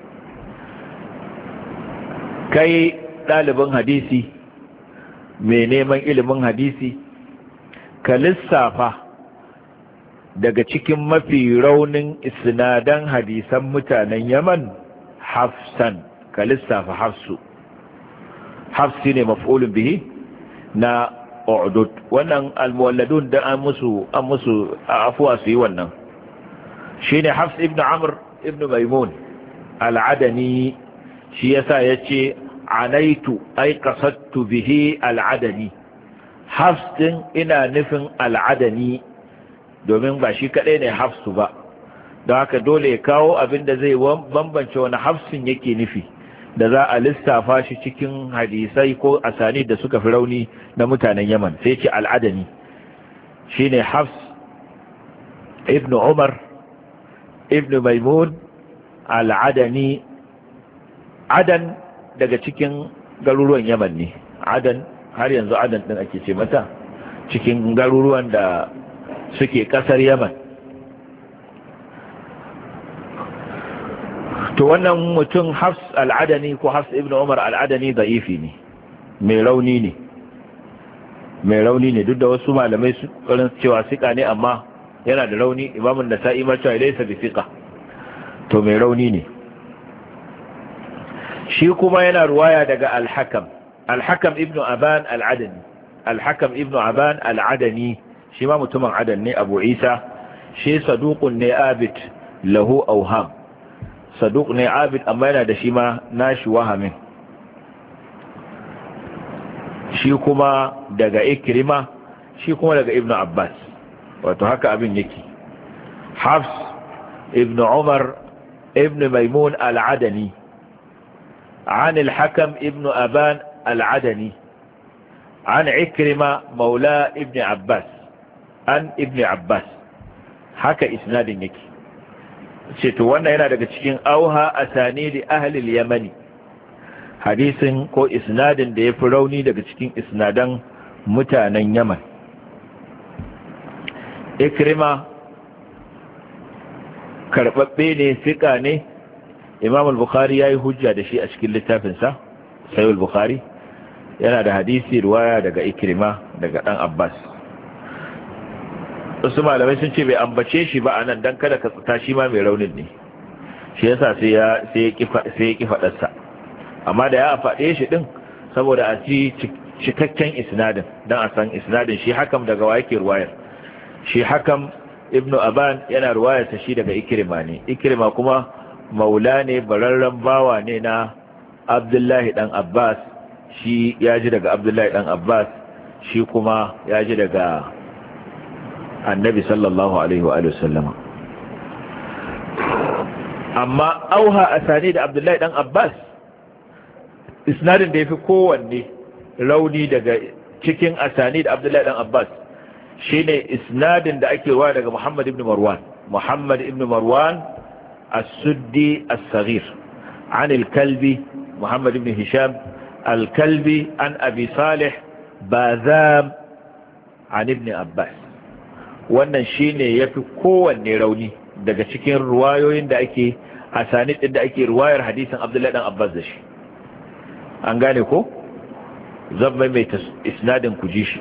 kai ɗalibin hadisi mai neman ilimin hadisi, ka lissafa daga cikin mafi raunin isnadan hadisan mutanen Yaman hafsan, ka lissafa hafsu. hafsi ne maf'ulun bihi na u'dud. wannan almuwalladun da an musu afuwa su yi wannan shine Hafs ibn Amr ibn Maimun al-Adani. shi yasa yace anaitu ay qasadtu bihi al-Adani. Hafs din ina nufin al-Adani, domin ba shi kadai ne Hafsu ba, don haka dole ya kawo abin da zai bambance wani Hafsin yake nufi, da za a lissafa shi cikin hadisai ko asani da suka fi rauni na mutanen Yaman. sai ce al-Adani shine Hafs ibn Umar ibn Maimun al-Adani. Adan daga cikin garuruwan Yaman ne. Adan har yanzu Adan din ake ce mata, cikin garuruwan da suke kasar Yaman. to wannan mutum Hafs al-Adani ko Hafs ibn Umar al-Adani da'ifi ne, mai rauni ne. duk da wasu malamai su karin cewa sika ne, amma yana da rauni. Imam an-Nasa'i ma cewa laysa bi sika, to mai rauni ne. shi kuma yana ruwaya daga al-hakam ibn aban al-adani al-hakam ibn aban al-adani shi ma mutumin adan ne abu isa shi saduqun ne abid lahu awham saduq ne abid amma yana da shi ma nashi wahamin shi kuma daga ikrima shi kuma daga ibn abbas wato haka abin yake hafs ibn umar ibn maimun al-adani عن الحكم ابن أبان العدني عن عكرمة مولى ابن عباس عن ابن عباس haka isnadin yake ce to wannan yana daga cikin auha asanidi ahli al-yamani hadisin ko isnadin da yafi rauni daga cikin isnadan mutanen Yaman. Ikrima karbabbe ne fika ne, Imam al-Bukhari yayi hujja da shi a cikin littafinsa Sahih al-Bukhari, yana da hadisi riwaya daga Ikrima daga dan Abbas. Wasu malamai sun ce bai ambace shi ba anan dan kada ka tsata shi ma mai raunin ne, shi yasa sai ya ki fadarsa, amma da ya faɗe shi din saboda a ci cikakken isnadin dan a san isnadin shi Hakam daga wa yake riwayar. Shi Hakam ibn Aban yana riwayar ta shi daga Ikrima ne, Ikrima kuma maula ne, bararren bawa ne na Abdullahi dan Abbas, shi ya ji daga Abdullahi dan Abbas, shi kuma ya ji daga Annabi sallallahu alaihi wa sallama. Amma auha asani da Abdullahi dan Abbas, isnadin da yafi kowanne rauni daga cikin asani da Abdullahi dan Abbas shine isnadin da ake wa daga Muhammad ibn Marwan السدي الصغير عن الكلبي محمد بن هشام الكلبي عن أبي صالح باذام عن ابن عباس. wannan shine yafi kowanne rauni daga cikin ruwayoyin da ake asanid din da ake ruwayar hadisin Abdullahi dan Abbas da shi. An gane ko? Zan mai isnadin ku ji shi.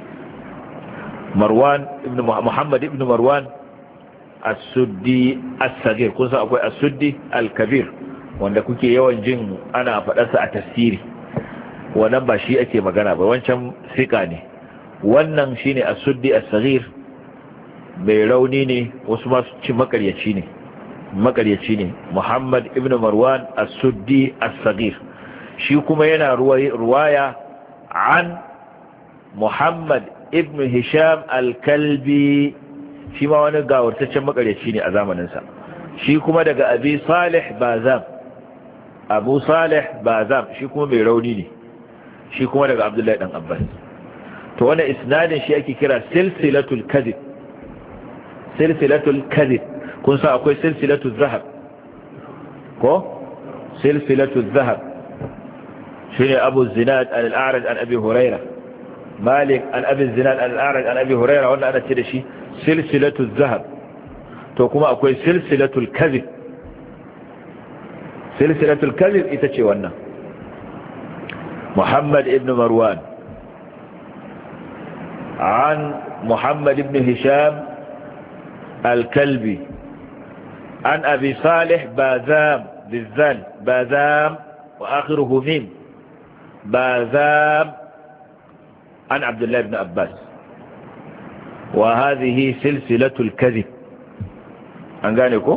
Muhammad ibn Marwan as-suddi as-sagir, kun san akwai as-suddi al-kabir wanda kuke yawan jin ana faɗarsa a tafsiri, wannan ba shi ake magana ba, wancan sika ne. Wannan shine as-suddi as-sagir, mai rauni ne, wasu ma su ci makaryaci ne. Muhammad ibn Marwan as-suddi as-sagir, shi kuma yana ruwaya an Muhammad ibn Hisham al-Kalbi, shi ma wani gawartaccen makaryaci ne a zamaninsa, shi kuma daga Abu Salih Bazam, shi kuma mai rauni ne, shi kuma daga Abdullahi dan Abbas. To wannan isnadin shi ake kira silsilatul kadhib. Kun sa akwai silsilatul zahab ko? Silsilatul zahab shine Abu Zinad al-A'raj an Abi Hurairah, Malik an Abi Zinad al-A'raj an Abi Hurairah, wannan ana ce da shi silsilatul zahab. To kuma akwai silsilatul kadhib ita ce wannan. Muhammad ibn Marwan an Muhammad ibn Hisham al-Kalbi an Abi Salih Bazam bizal, Bazam wa akhiruhu mim, Bazam an Abdullah ibn Abbas. وهذه سلسلة الكذب. أنقانيكو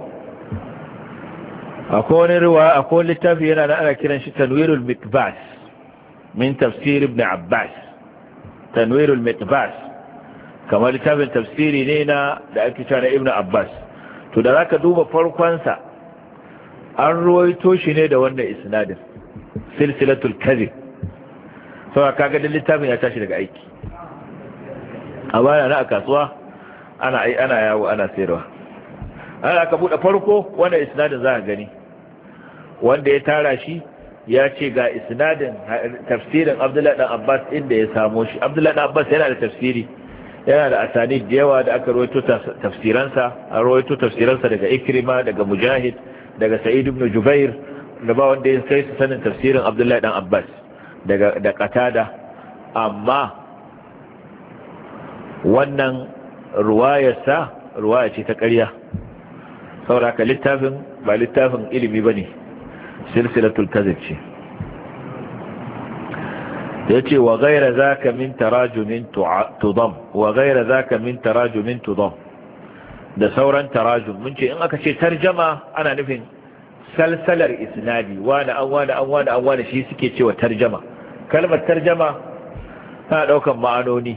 أكون للتافي أنا كنا تنوير المقباس من تفسير ابن عباس. تنوير المقباس كما لتافي تفسيري لنا لأكتان ابن عباس. تدراك دوب فرقانسا الرويتوش نيدا وانا إسناد سلسلة الكذب. سواء كاقد للتافي نتاشي لك أيكي a baya na a kasuwa ana yawo ana sayarwa. Ana ka buɗe farko wanda isnadin za a gani, wanda ya tara shi ya ce ga isnadin tafsirin Abdullahi dan Abbas inda ya samo shi. Abdullahi dan Abbas yana da tafsiri, yana da asani da yawa da aka rawaito tafsiransa daga Ikrima, daga Mujahid, daga Sa'id ibn Jubair, da ba wanda ya sai su sanin tafsirin Abdullahi dan Abbas da Qatada. Amma wannan ruwayarsa ruwaya ce ta ƙarya, sauraka littafin ba littafin ilimi ba ne, silsilatul kadhib ce. yace wa ghayra zaka min tarajumin tudam wa ghayra zaka min tarajumin tudam da sauran tarajum. mun ce in aka ce tarjama ana nufin salsalar isnadi wani an shi suke cewa tarjama. kalmar tarjama tana daukan ma'anoni.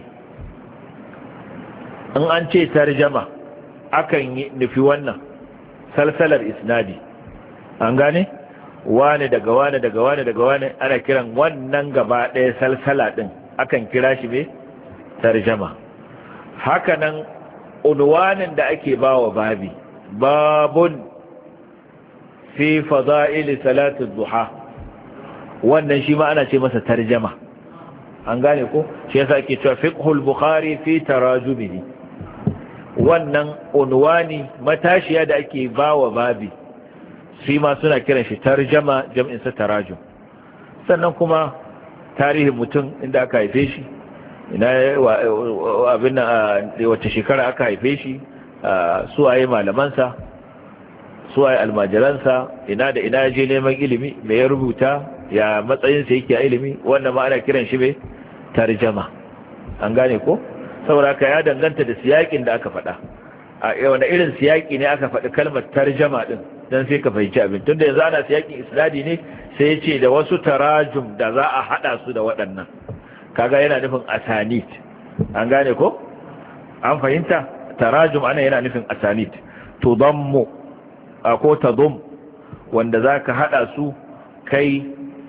in an ce tarjama akan yi nufi wannan salsalar isnadi, an gane wani daga wani daga wani daga wani, ana kiran wannan gaba ɗaya salsala ɗin akan kira shi mai tarjama. hakanan unwanin da ake bawa babi, babun fi fada'ili salatul duha, wannan shi ma ana ce masa tarjama, an gane ko shi yasa ake cewa fiqhul bukhari fi tarajumihi. wannan unwani matashiya da ake bawa babi shi ma suna kiran shi tarjama, jam'in sa tarajum. sannan kuma tarihin mutum, inda aka haife shi, ina abin wace shekara aka haife shi, suwaye malamansa, suwaye almajiransa, ina da ina je neman ilimi, me ya rubuta, ya matsayinsa yake a ilimi, wannan ma ana kiran shi mai tarjama, an gane ko? saboda ka ya danganta da siyakin da aka faɗa, a wani irin siyaki ne aka faɗi kalmar tarjama din, dan sai ka fahimci abin. tunda yanzu ana siyakin isnadi ne, sai ya ce da wasu tarajum da za a haɗa su da waɗannan, kaga yana nufin asanid, an gane ko? an fahimta? tarajum ana yana nufin asanid. tudammu ko tadum, wanda za ka haɗa su kai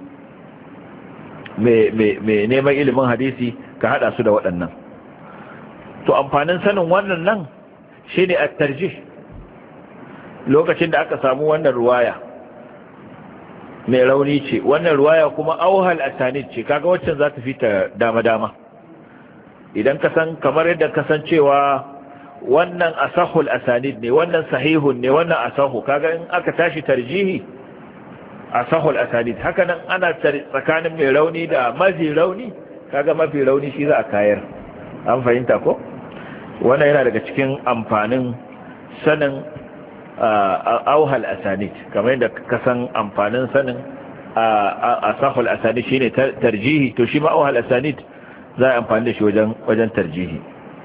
mai neman ilimin hadisi, ka haɗa su da waɗannan. to amfanin sanin wannan nan shi ne at-tarjih. lokacin da aka samu wannan ruwaya mai rauni ce, wannan ruwaya kuma auhal asanid ce, kaga waccan za ta fi ta dama-dama. idan ka san, kamar yadda kasancewa wannan asahul asanid ne, wannan sahihun ne, wannan asahu, kaga in aka tashi tarjihi asahul asanid. haka nan ana tsakanin mai rauni da mafi rauni, kaga mafi rauni shi za a kayar. an fahimta ko? wannan yana daga cikin amfanin sanin auhal asanid, kamar yadda ka san amfanin sanin asahul asanid shine tarjihi, to shi ma auhal asanid za a amfani da shi wajen tarjihi.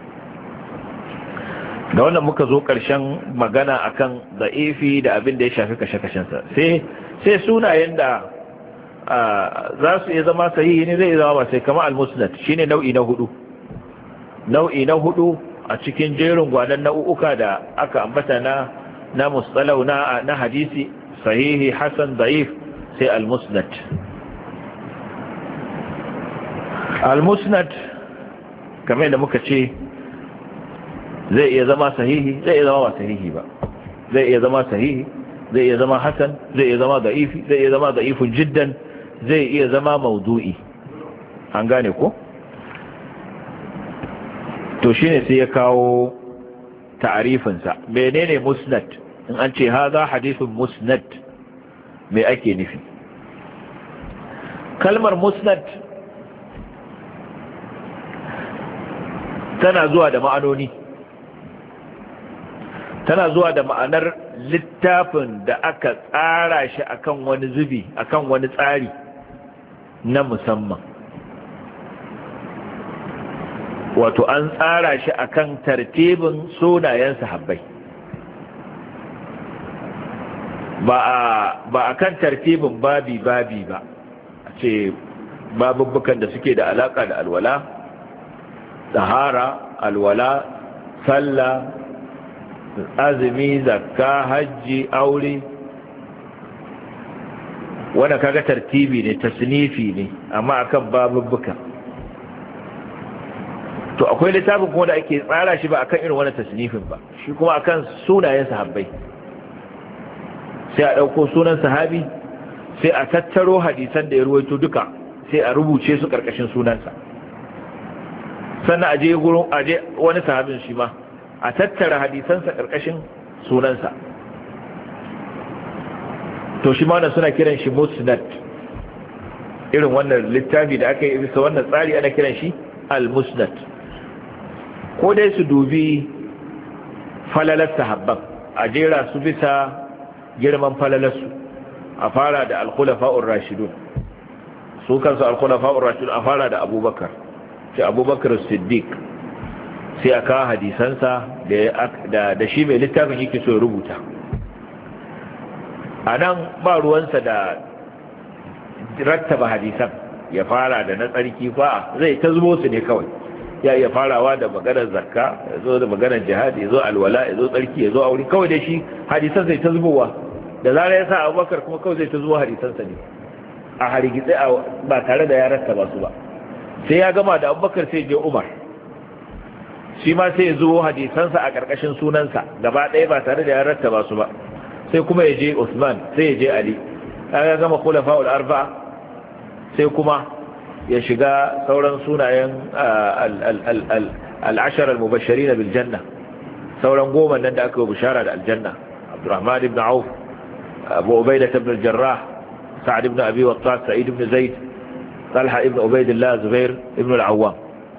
da wannan muka zo ƙarshen magana akan da'ifi da abin da ya shafi kashe-kashensa. sai sunayen da za su iya zama sahihi ne, zai zama ba sai kama al-musnad, shine nau'i na hudu a cikin jerin gwanan nau'uka da aka ambata na mustalau na hadisi, sahihi, hasan, da'if, sai al-musnad. al-musnad kamar yadda muka ce zai iya zama sahihi, zai iya zama ba sahihi ba, zai iya zama sahihi, zai iya zama hasan, zai iya zama da'ifi, zai iya zama da'ifun jiddan, zai iya zama maudu'i, an gane ko? to shine sai ya kawo ta'arifinsa. menene musnad? in an ce haza hadithun musnad, me ake nufi? kalmar musnad tana zuwa da ma'anoni, tana zuwa da ma'anar littafin da aka tsara shi akan wani zubi, akan wani tsari na musamman, wato an tsara shi akan tartibin sunayen sahabbai, ba akan tartibin babi ba, a ce babubbukan da suke da alaka da alwala, tahara, alwala, sallah, azumi, zakka, hajji, aure, wanda kaga tartibi ne, tasnifi ne, amma akan babubbuka. to akwai littafin kuma da ake tsara shi ba akan irin wannan tasnifin ba, shi kuma akan sunayen sahabbai. sai a dauko sunan sahabi, sai a tattaro hadisan da ya ruwaito duka, sai a rubuce su karkashin sunansa. sannan aje wani sahabin shi ma a tattara hadisansa karkashin sunansa. to shi ma wannan suna kiran shi musnad. irin wannan littafi da aka yi bisa wannan tsari ana kiran shi al-musnad. ko dai su dubi falalar sahabban, a jera su bisa girman falalarsu, a fara da al-khulafa'ur rashidun, su kansu al-khulafa'ur rashidun a fara da abubakar sai abubakar siddiq sai aka hadisansa da shi mai littafin yake so ya rubuta a nan ba ruwansa da rattaba hadisan ya fara da na tsarki fa zai ta zubo su ne kawai ya iya farawa da maganar zakka ya zo da maganar jihadi ya zo alwala ya zo tsarki ya zo aure kawai da shi hadisan zai ta zubowa da zarar ya sa abubakar kuma kawai zai ta zuwa hadisansa ne a harigitse ba tare da ya rattaba su ba sai ya gama da abubakar sai je umar shi ma sai ya zuwa hadisansa a ƙarƙashin sunansa gaba ɗaya ba tare da ya rattaba su ba sai kuma ya je usman sai ya je ali ya gama khulafa'ul arba'a sai kuma ya shiga sauran sunayen al'ashar al-mubashirin bil janna sauran goma nan da aka yi bishara da aljanna abdurrahman ibn auf abu ubaidah ibn al-jarrah sa'ad ibn abi waqqas sa'id ibn zaid talha ibn ubaidillah zubair ibn al-awwam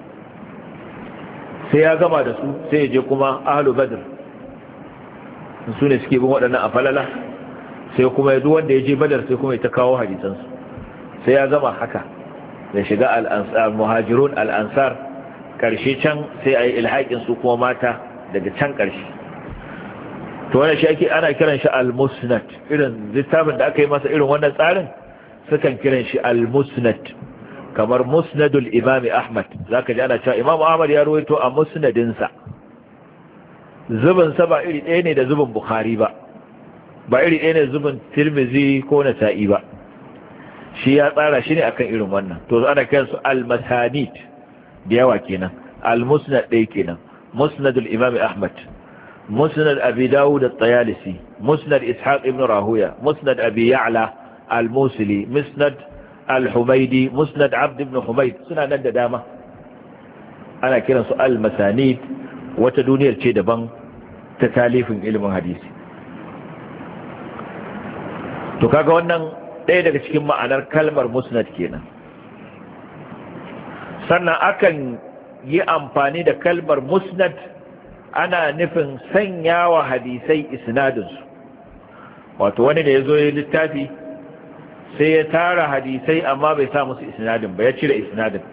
sai ya gama da su sai ya je kuma ahlu badr su ne suke bin waɗannan a falala sai kuma duk wanda ya je badar sai kuma ya ta kawo hadisansu sai ya gama haka da shiga al-muhajirun al-ansar karshe can sai a yi ilhaƙin su kuma mata daga can karshe to wannan shi ake ana kiran shi al-musnad irin littafin da aka yi masa irin wannan tsarin sukan kiran shi al-musnad kamar musnadul imam ahmad zaka ji ana cewa imam ahmad ya ruwaito a musnadinsa zubin sa ba iri ɗaya ne da zubin bukhari ba iri ɗaya ne zubin tirmizi ko nasa'i ba shi ya tsara shi ne akan irin wannan to ana kiransu al-masanid da yawa kenan al-musnad ɗaya kenan musnadul imam ahmad musnad abi dawud at-tayalisi musnad ishaq ibn rahuya musnad abi ya'la al-musili musnad al-humaydi musnad abd ibn humayd suna nan da dama ana kiransu al-masanid wata duniyar ce daban ta talifin ilimin hadisi to kaga wannan ɗaya daga cikin ma'anar kalmar musnad kenan sannan akan yi amfani da kalmar musnad ana nufin sanya wa hadisai isnadinsu wato wani da ya zo ya littafi sai ya tara hadisai amma bai sa musu isnadin ba ya cire isnadin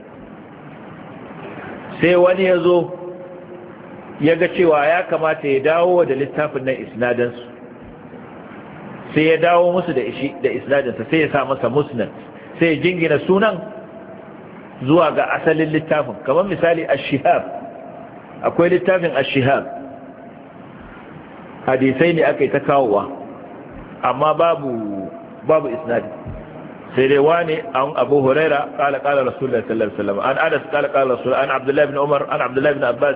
sai wani ya zo ya ga cewa ya kamata ya dawo da littafin nan isnadinsu sai ya dawo musu da isnadinsa sai ya sa masa musnad sai ya jingina sunan zuwa ga asalin littafin kamar misali ash-shihab akwai littafin ash-shihab hadisai ne aka yi ta kawowa amma babu isnadi sai dai wani an abu huraira kala kala rasulullahi sallallahu alaihi wasallam an anas kala kala rasul an abdullahi ibn umar an abdullahi ibn abbas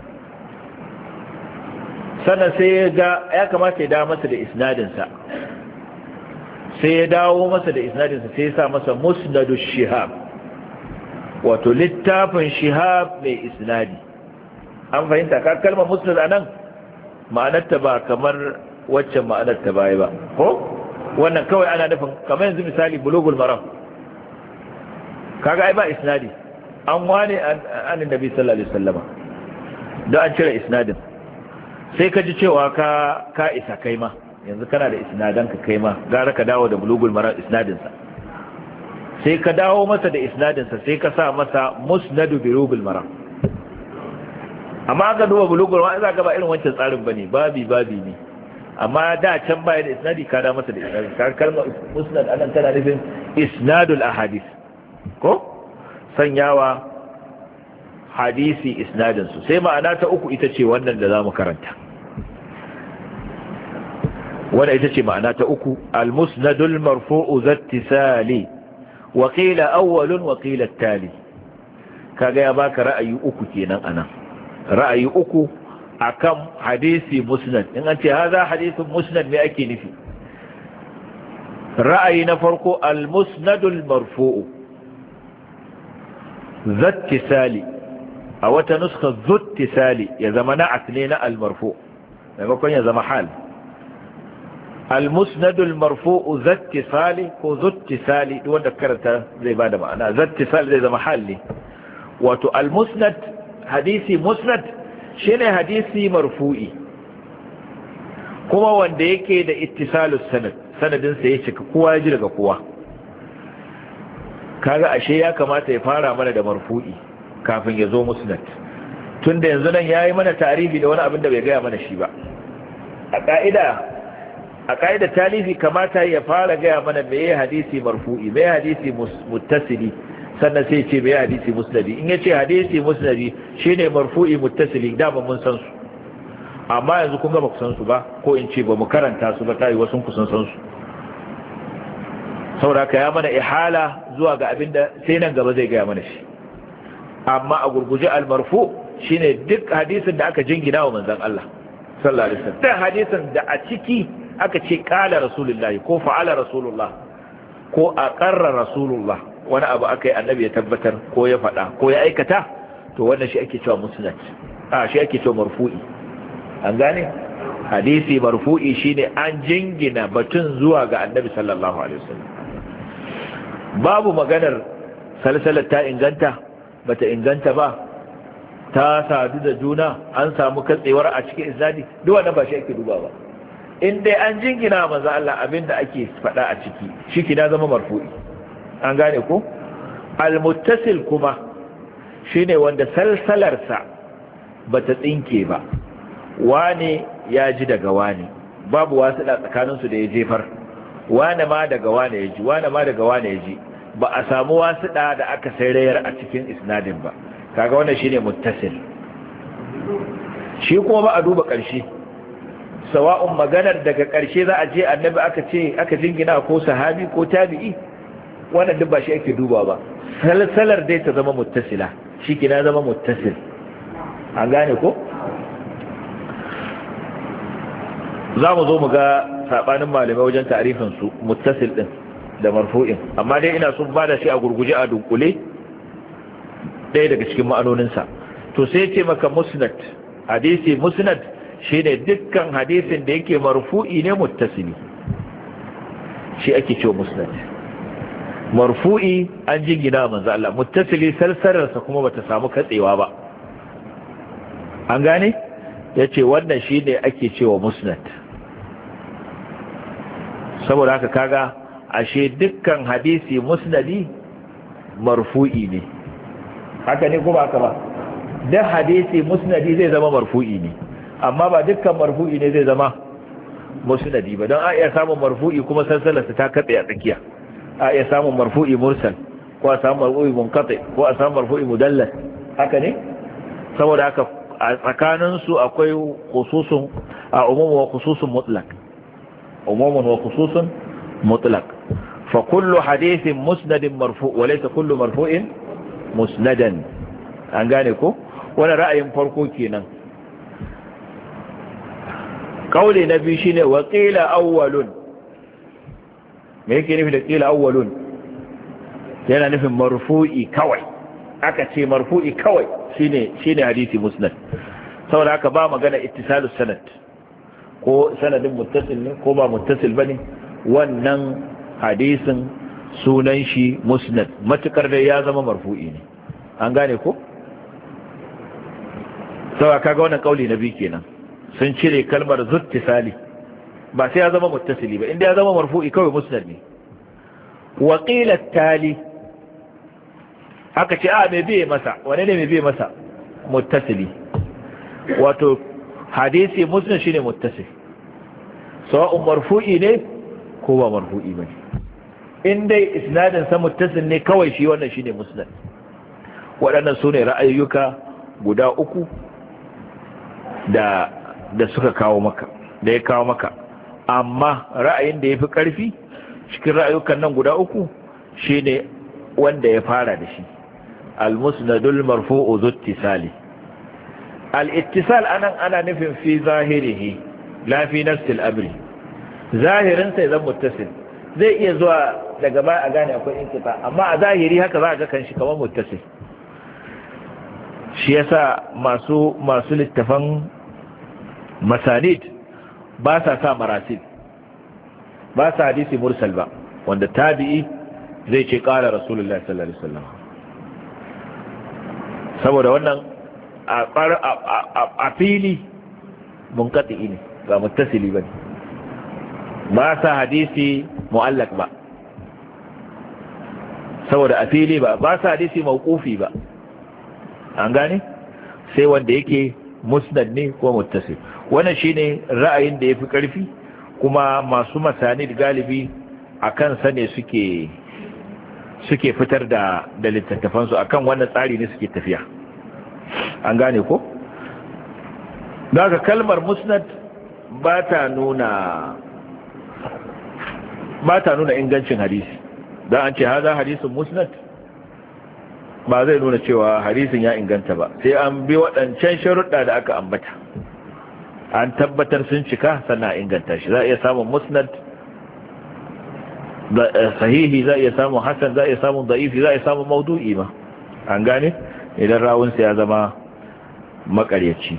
sannan sai ya kamata ya dawo masa da isnadinsa sai ya dawo masa da isnadinsa sai ya sa masa musnadu shihab wato littafin shihab mai isnadi an fahimta ka kalmar musnad anan ma'anarta ba kamar waccan ma'anarta baya ba ko wannan kawai ana nufin kamar yanzu misali bulugul maram kaga ai ba isnadi an wane an nabi sallallahu alaihi wasallama da an cire isnadin sai ka ji cewa ka isa kai ma yanzu kana da isnadan ka kai ma gara ka dawo da bulugul maram isnadinsa sai ka dawo masa da isnadinsa sai ka sa masa musnadu bulugul maram amma aka duba bulugul maram za ka ba irin wancan tsarin bane babi ne amma da can baya da isnadi ka da masa da isnadi kalmar musnad anan tana nufin isnadul ahadith ko sanyawa hadisi isnadin su sai ma'ana ta uku ita ce wannan da zamu karanta wannan ita ce ma'ana ta uku al-musnadul marfu'u zattisali wa qila awwalun wa qila tali kaga ya baka ra'ayi uku kenan anan ra'ayi uku akan hadisi musnad in an ce haza hadisin musnad me ake nufi ra'ayi na farko al-musnadul marfu'u zattisali a wata nuska zuttisali ya zama na'at ne na al-marfu maimakon ya zama hal al-musnadul marfu'u zattisali ko zuttisali duk wanda karanta zai bada ma'ana zattisali zai zama hal ne wato al-musnad hadisi musnad shine hadisi marfu'i kuma wanda yake da ittisalus sanad sanadin sa ya cika kowa ya ji daga kowa kaga ashe ya kamata ya fara mana da marfu'i kafin ya zo musnad, tunda yanzu nan yayi mana tarihi da wani abin da bai gaya mana shi ba. a ka'ida talifi kamata ya fara gaya mana meye hadisi marfu'i, meye hadisi muttasili, sannan sai ce meye hadisi musnadi. In yace hadisi musnadi shine marfu'i muttasili, da ba mun san su, amma yanzu kun ga ba ku san su ba, ko in ce ba mu karanta su ba, tayi wasu ku san su. saboda ka ya mana ihala zuwa ga abinda sai nan gaba zai gaya mana shi. Amma a gurguje al-marfu shine duk hadisin da aka jingina wa manzon Allah sallallahu alaihi wasallam, duk hadisin da a ciki aka ce kala rasulullahi ko fa'ala rasulullah ko aqarra rasulullah, wani abu aka yi annabi ya tabbatar ko ya faɗa ko ya aikata, to wannan shi ake cewa musnad, shi ake cewa marfu'i. An gane hadisi marfu'i shine an jingina batun zuwa ga annabi sallallahu alaihi wasallam. Babu maganar salsalar ta inganta bata inganta ba, ta sadu da juna, an samu katsewar a cikin isnadi, duk wannan ba shi ake duba ba. In dai an jingina manzo Allah abinda ake faɗa a ciki, shi kina zama marfu'i. An gane ko? Al-muttasil kuma shine wanda salsalarsa bata tsinke ba, wane ya ji daga wane, babu wasu da tsakaninsu da ya jefar, wane ma daga wane ya ji, wane ma daga wane ya ji, ba a samu wasu da aka sairayar a cikin isnadin ba. Kaga wannan shine muttasil. Shi kuma ba a duba ƙarshe, sawa'un maganar daga ƙarshe za a je annabi aka jingina ko sahabi ko tabi'i, wannan duk ba shi ake duba ba, salsalar dai ta zama muttasila, shi kina zama muttasil. An gane ko? za mu zo mu ga sabanin malamai wajen ta'arifin su muttasil din da marfu'in, amma dai ina son bada shi a gurguje a dunkule ɗaya daga cikin ma'anoninsa. To sai ce maka musnad, hadisi musnad shine dukkan hadisin da yake marfu'i ne muttasili, shi ake cewa musnad. Marfu'i an jingina manzo Allah, muttasili salsalarsa kuma bata samu katsewa ba. An gane? Yace wannan shine ake cewa musnad. Saboda haka kaga ashe dukkan hadisi musnadi marfu'i ne. Haka ne kuma haka ba? Duk hadisi musnadi zai zama marfu'i ne, amma ba dukkan marfu'i ne zai zama musnadi ba, don a iya samun marfu'i kuma salsalarsa ta katse a tsakiya. A iya samun marfu'i mursal, ko a samun marfu'i munqati, ko a samun marfu'i mudallas. Haka ne? Saboda haka a tsakaninsu akwai khususun a umumu wa khususun mutlaq, umumun wa khususun mutlaq. Fa kullu hadithin musnadin marfu' wa laysa kullu marfu'in musnadan. An gane ko? Wannan ra'ayin farko kenan. Kauli na biyu shine wa qila awwalun. Me yake nufi da qila awwalun? Yana nufin marfu'i kawai. Aka ce marfu'i kawai shine hadisi musnad. Saboda haka ba magana ittisalus sanad, ko sanadin muttasil ne ko ba muttasil bane, wannan hadisin sunan shi musnad matukar da ya zama marfu'i ne. An gane ko? Saboda kaga wannan kauli na biyu kenan, sun cire kalmar zuttisali, ba sai ya zama muttasili ba, inda ya zama marfu'i kawai musnad ne. Wa qila tali, aka ce a mai biye masa, wane ne mai biye masa? Muttasili. Wato hadisi musnad shine muttasil, sawa'un marfu'i ne ko ba marfu'i bane. In dai isnadin sa muttasil ne kawai, shi wannan shine musnad. Waɗannan sune ra'ayoyuka guda uku da suka kawo maka, da ya kawo maka. Amma ra'ayin da yafi karfi cikin ra'ayukan nan guda uku shine wanda ya fara da shi, al-musnadul marfu'u zuttisali. Al-ittisal anan ana nufin fi zahirihi la fi nafsil amri. Zahirin sai zan muttasil, zai iya zuwa daga baya a gane akwai inqita, amma a zahiri haka za ga kanshi kamar muttasil. Shi yasa masu littafan masanid ba sa sa marasil, ba sa hadisi mursal ba, wanda tabi'i zai ce qala rasulullahi sallallahu alaihi wasallam. Saboda wannan a fili munqati ne, ba muttasili bane. Ba sa hadisi mu'allaq ba, saboda a fili ba sa hadisi mawqufi ba, an gane, sai wanda yake musnad ne ko muttasil. Wannan shine ra'ayin da yafi karfi, kuma masu masanid galibi akan sa ne suke fitar da littattafan su, akan wannan tsari ne suke tafiya, an gane ko. Daga kalmar musnad ba ta nuna ingancin hadisi, dan an ce haza hadisin musnad ba zai nuna cewa hadisin ya inganta ba, sai an bi waɗancan sharuɗa da aka ambata, an tabbatar sun cika sannan a inganta shi. Za a iya samun musnad sahihi, za a iya samun hasan, za a iya samun da'ifi, za a iya samun maudu'i ma, an gane, idan rawunsa ya zama makaryaci.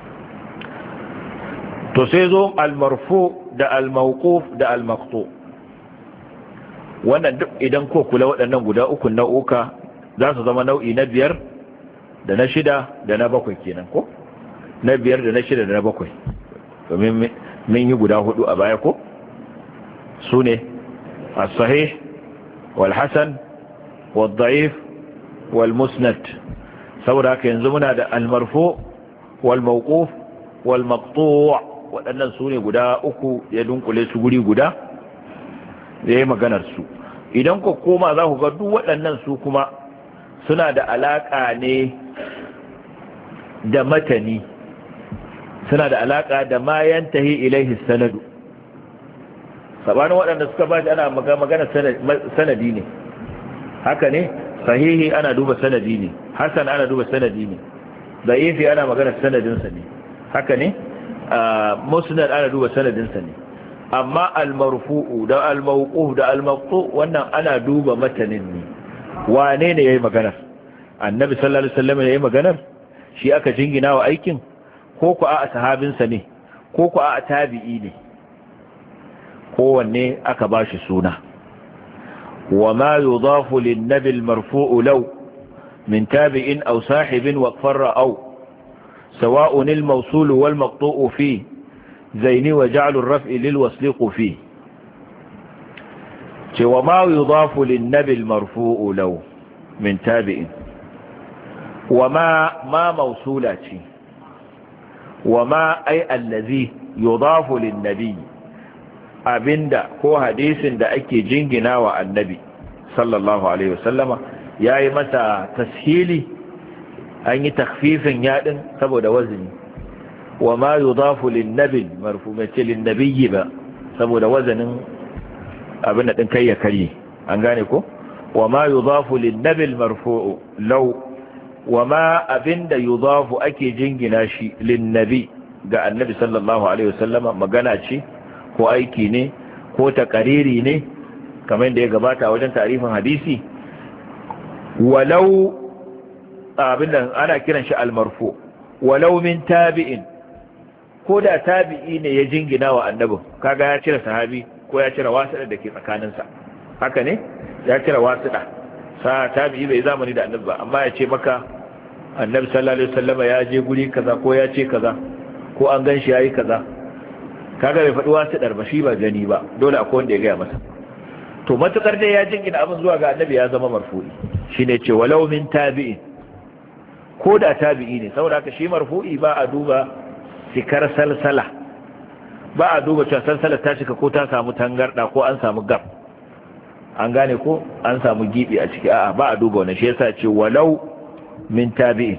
To sai zo al-marfu da al-mawquf da al-maqtu. Wannan duk idan ko kula waɗannan guda uku nau'uka za su zama nau'i na 5 da na 6 da na 7 kenan ko? Na 5 da na 6 da na 7. Domin mun yi guda 4 a baya ko? Su ne as-sahih wal hasan wal da'if wal musnad. Saboda haka yanzu muna da al-marfu wal mawquf wal maqtu'. Waɗannan su ne guda 3 ya dunkule su guri guda da ya yi maganar su. Idan ku koma za ku ga duk waɗannan su kuma suna da alaƙa ne da matani, suna da alaƙa da ma yantahi ilaihi sanadu. Sabanin waɗanda suka ba shi ana magana sanadi ne, haka ne, sahihi ana duba sanadi ne, hasan ana duba sanadi ne, da'ifi ana magana sanadinsa ne, haka ne, musnad ana duba sanadinsa ne. Amma al-marfu'u da al-mawquf da al-maqtu wannan ana duba matanin ne, wane ne yayi maganar? Annabi sallallahu alaihi wasallam yayi maganar, shi aka jingina wa aikin, ko ku a sahabinsa ne, ko ku a tabi'i ne, kowanne aka bashi suna. Wa ma yudafu lin-nabi al-marfu'u law min tabi'in aw sahibin wa farra aw sawa'un al-mawsul wal-maqtu'u fi zaini wa ja'lu ar-raf'i lil-wasliqu fi. wa ma yudafu lin-nabi al-marfu'u law min tabi'in, wa ma mawsula ce, wa ma ay allazi yudafu lin-nabi, abinda ko hadisin da ake jingina wa annabi sallallahu alaihi wasallama, yayi masa tashili, an yi takhfifin yadin saboda wazini. wa ma yudafu lin-nabi marfu'ati lin-nabiyyi ba, saboda wazanin abin da din kai ya karye, an gane ko. wa ma yudafu lin-nabi marfu'u law, wa ma abinda yudafu ake jingina shi lin-nabi ga annabi sallallahu alaihi wasallama, magana ce ko aiki ne ko takariri ne, kamar da ya gabata a wajen tarifin hadisi. Walau abinda ana kiran shi al-marfu, walau min tabi'in, ko da tabi'i ne ya jingina wa annabin, kaga ya cire sahabi ko ya cire wasiɗa da ke tsakaninsa, haka ne, ya cire wasiɗa. sa tabi'i bai zamani da annabi ba, amma ya ce maka annabi sallallahu alaihi wasallam ya je guri kaza ko ya ce kaza ko an ganshi yayi kaza, kaga bai faɗi wasiɗar ba, shi ba gani ba, dole akwai wanda ya gaya masa. To matukar dai ya jingina abin zuwa ga annabi ya zama marfu'i, shine ce walau min tabi'in, ko da tabi'i ne. Saboda haka shi marfu'i ba a duba cikar salsala, ba a duba cewa salsala ta cika ko ta samu tangarda ko an samu gab, an gane ko an samu gibi a ciki, a'a ba a duba wannan. Shi yasa ce walau min tabi'in,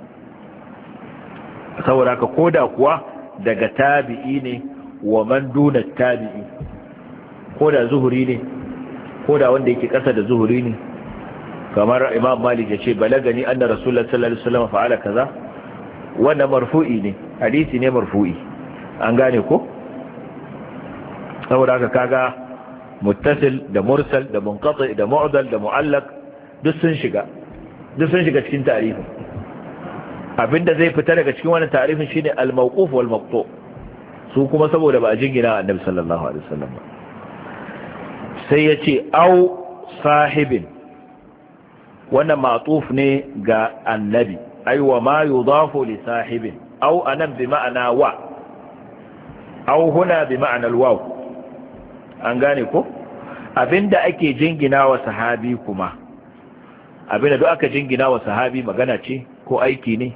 saboda haka koda kuwa daga tabi'i ne, wa man duna tabi'i, koda zuhuri ne, koda wanda yake kasa da zuhuri ne, kamar Imam Malik ya ce balagani anna Rasulullah sallallahu alaihi wasallam fa'ala kaza, wannan marfu'i ne, hadisi ne marfu'i, an gane ko. Saboda haka kaga muttasil da mursal da munqati da mu'dal da mu'allaq duk sun shiga cikin ta'rifin. Abinda zai fita daga cikin wannan ta'rifin shine al-mawquf wal maqtu', su kuma saboda ba a jingina annabi sallallahu alaihi wasallam ba. Sai yace au sahibin, wannan ma'tuf ne ga annabi, ai wa ma yudafu li sahibin. Au anan bi ma'ana wa, au huna bi ma'ana al-waw, an gane ko. Abinda ake jingina wa sahabi kuma abinda duk aka jingina wa sahabi magana ce ko aiki ne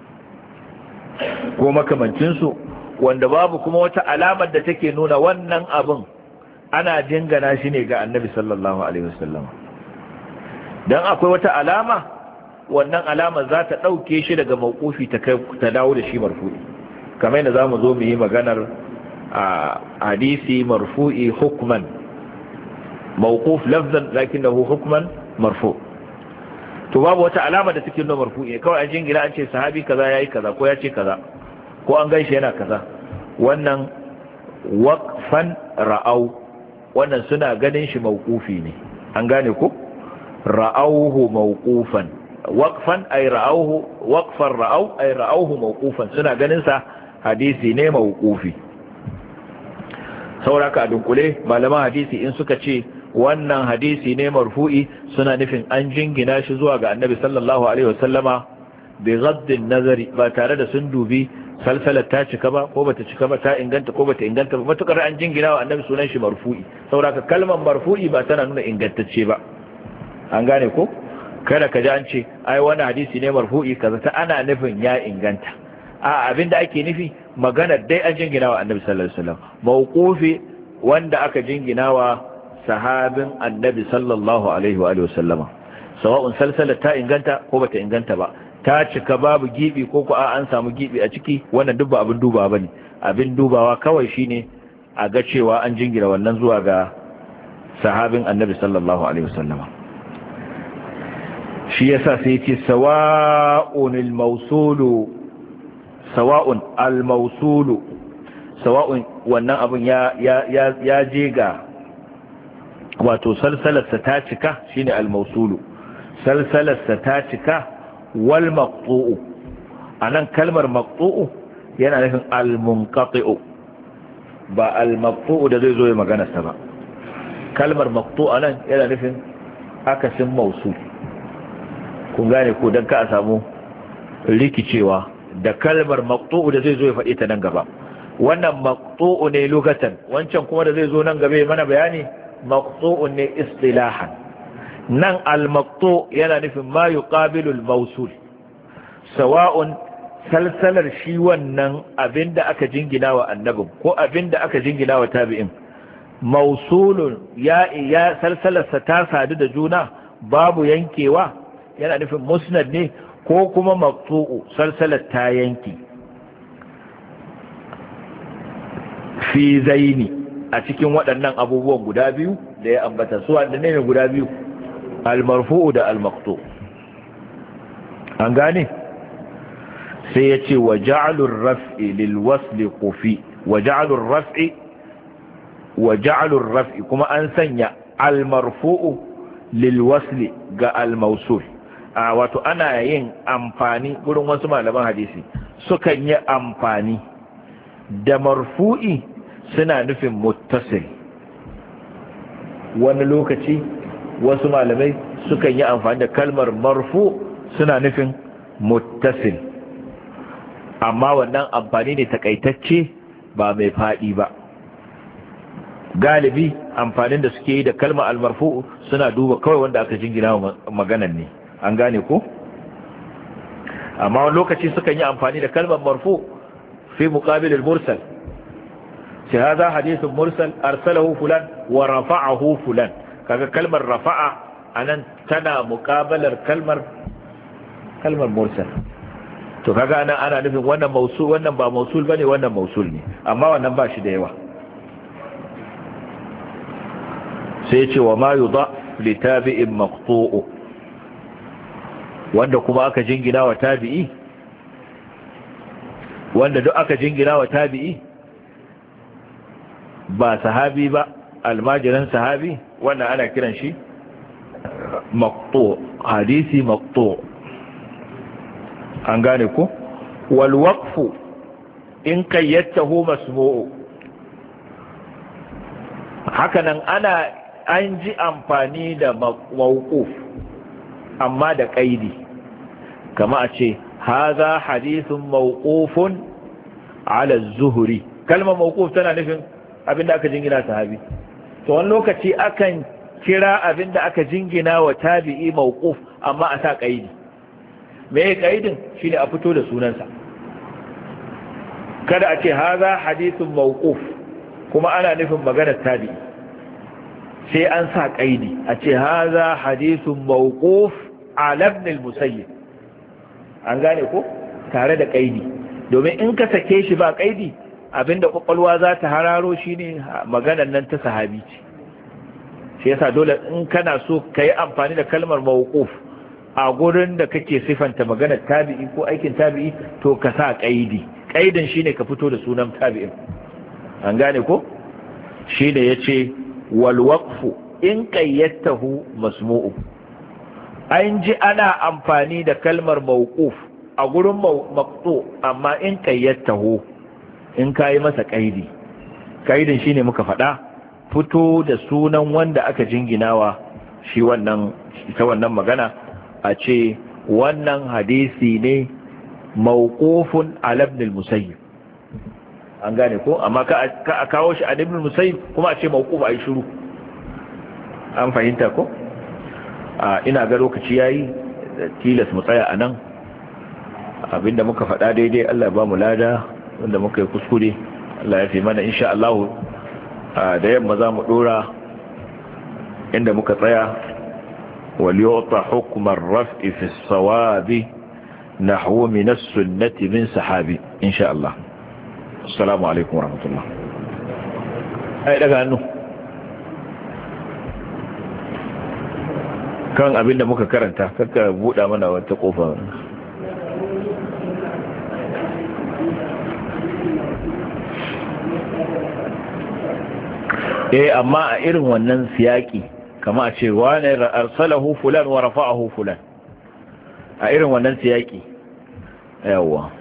ko makamancinsu wanda babu kuma wata alamar da take nuna wannan abin ana jingana shi ne ga annabi sallallahu alaihi wasallam. dan akwai wata alama, wannan alama za ta dauke shi daga mauqufi ta dawo da shi marfu'i, kamar yadda zamu zo mu yi maganar a hadisi marfu'i hukman, mawquf lafzan lakinnahu hukman marfu'. to babu wata alama da take nuna marfu'i, kawai an jingina an ce sahabi kaza yayi kaza ko ya ce kaza ko an ganshi yana kaza. wannan waqfan ra'au, wannan suna ganin shi mawqufi ne, an gane ko ra'auhu mawqufan, waqfan ay ra'auhu, waqfan ra'au ay ra'auhu mawqufan, suna ganin sa hadisi ne mawqufi. sauraka a dunkule malaman hadisi in suka ce wannan hadisi ne marfu'i suna nufin an jingina shi zuwa ga annabi sallallahu alaihi wasallama bi ghaddin nazari, ba tare da sun dubi salsalar ta cika ba ko bata cika ba, ta inganta ko bata inganta ba, matukar an jingina wa annabi sunan shi marfu'i. sauraka kalmar marfu'i ba tana nuna ingantacce ba, an gane ko kada ka ji an ce ai wannan hadisi ne marfu'i kaza ta ana nufin ya inganta. a abinda ake nufi magana dai an jingina wa annabi sallallahu alaihi wasallam, mawqufi wanda aka jingina wa sahabin annabi sallallahu alaihi wa sallama, sawa'un salsalar ta inganta ko bata inganta ba, ta cika babu gibi ko ko an samu gibi a ciki, wannan duk ba abin dubawa bane. abin dubawa kawai shine a ga cewa an jingina wannan zuwa ga sahabin annabi sallallahu alaihi wasallama. shi yasa sai ce sawa'un al-mawsulu, sawa'un al-mawsulu, sawa'un wannan abin ya je ga wato salsalarsa ta cika shine al-mawsulu, salsalarsa ta cika, wal maqtu'u, anan kalmar maqtu'u yana nufin al-munqati'u ba al-maqtu'u da zai zo ya magana sa ba. kalmar maqtu'u anan yana nufin akasin mawsul. kun gane ko dan ka a samu rikicewa da kalmar maqtu'u da zai zo ya faɗi ta nan gaba. wannan maqtu'u ne lugatan, wancan kuma da zai zo nan gaba mana bayani maqtu'u ne istilahan. nan al-maqtu' yana nufin ma yuqabilu al-mawsul, sawa'un salsalar shi wannan abinda aka jingina wa annabin ko abinda aka jingina wa tabi'in mawsulun ya salsalarsa ta sadu da juna babu yankewa, yana nufin musnad ne, ko kuma maqtu'u salsalar ta yanki. fi zaini, a cikin waɗannan abubuwan guda biyu da ya ambata, su wanda ne guda biyu, al-marfu'u da al-maqtu'. an gane sai ya ce wa ja'alur raf'i lil wasli qufi, wa ja'alur raf'i kuma an sanya al-marfu'u lil wasli ga al-mawsul. wato ana yin amfani gurin wasu malaman hadisi sukan yi amfani da marfu'i suna nufin muttasil, wani lokaci wasu malamai sukan yi amfani da kalmar marfu suna nufin muttasil, amma wannan amfani ne takaitacce ba mai faɗi ba. galibi amfanin da suke yi da kalmar almarfu suna duba kawai wanda aka jingina maganan ne, an gane ko? amma wani lokaci sukan yi amfani da kalmar marfu fi muqabil al-mursal, sai hada hadithun mursal arsalahu fulan wa rafa'ahu fulan. kaga kalmar rafa'a anan tana muqabalar kalmar mursal, to kaga anan ana nufin wannan mausul, wannan ba mausul bane, wannan mausul ne, amma wannan ba shi da yawa. sai ce wa ma yudha li tabi'in maqtu'u, wanda kuma aka jingina wa tabi'i, wanda duk aka jingina wa tabi'i ba sahabi ba, almajiran sahabi, wannan ana kiran shi maqtu', hadisi maqtu'. an gane ko? wal waqfu in qayyatahu masmu'u, hakanan an ji amfani da mawquf amma da qaidi, kama a ce hadha hadithun mawqufun ala az-zuhri. kalmar mawquf tana nufin abinda aka jingina sahabi, to wani lokaci akan kira abinda aka jingina wa tabi'i mawquf amma a sa kaidi. me kaidin shine a fito da sunansa, kada a ce haza hadithun mawquf kuma ana nufin maganar tabi'i, sai an sa kaidi a ce haza hadithun mawquf ala ibn al-musayyib, an gane ko, tare da kaidi, domin in ka sake shi ba kaidi abinda kwakwalwa za ta hararo shine maganar nan ta sahabi ce. shi yasa dole in kana so ka yi amfani da kalmar mawquf a gurin da kake sifanta maganar tabi'i ko aikin tabi'i, to ka sa kaidi. kaidin shine ka fito da sunan tabi'in, an gane ko, shine yace wal waqfu in qayyatahu masmu'u, an ji ana amfani da kalmar mawquf a gurin maqtu, amma in qayyatahu, in kai masa kaidi, kaidin shine muka faɗa, fito da sunan wanda aka jinginawa shi wannan, ita wannan magana, a ce wannan hadisi ne mawqufun ala ibn al-musayyib, an gane ko, amma ka a kawo shi a ibn al-musayyib kuma a ce mawquf ai shiru, an fahimta ko. ina ga lokaci yayi, tilas mu tsaya anan. Abinda muka faɗa daidai Allah ya ba mu lada, wanda muka yi kuskure Allah ya fi mana. insha Allah da yamma za mu dora inda muka tsaya. wal yu'ta hukm ar-raf'i fi as-sawabi nahwu min as-sunnati min sahabi, insha Allah. assalamu alaikum wa rahmatullah. ai daga hannu kan abinda muka karanta, kaka buɗa mana wata kofa. amma a irin wannan siyaki, kama a ce wani arsalahu fulan wa rafa'ahu fulan, a irin wannan siyaki, yawa.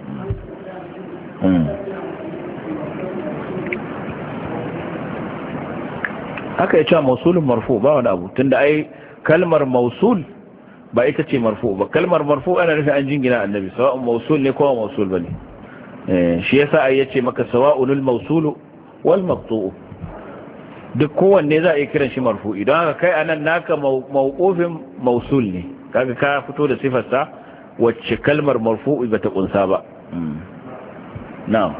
haka ya ce mausulun marfu ba wani abu, tunda ai kalmar mausul ba ita ce marfu ba. kalmar marfu ana nufin an jingina annabi, sawa'un mausul ne ko mausul bane. shi yasa ai yace maka sawa'unul mausulu wal maqtu'u, duk kowanne za a yi kiran shi marfu. idan haka kai anan naka mawqufin mausul ne, kaga ka fito da sifarsa wacce kalmar marfu ba ta kunsa ba. na'am.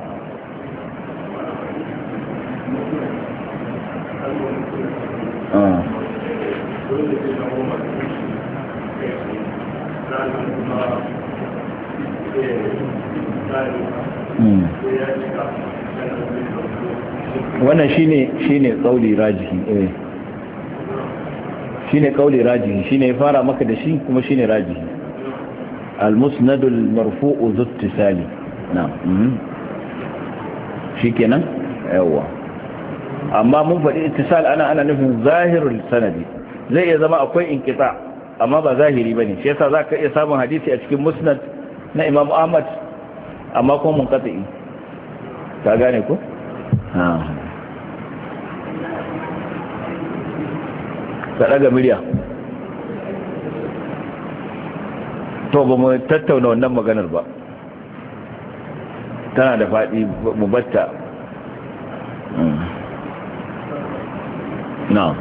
wannan shine kauli rajihi, shine kauli rajihi, shine ya fara maka da shi kuma shine rajihi. al-musnad al-marfu' dhu ittisali. na'am. shikenan yawa. amma mun faɗi ittisal ana nufin zahirul sanadi, zai iya zama akwai inqita amma ba zahiri bane. shi yasa zaka iya samun hadisi a cikin musnad na Imam Ahmad amma kuma munqati, ka gane ko. ka daga murya. to ba mu tattauna wannan maganar ba, tana da faɗi, mu batta. na'am.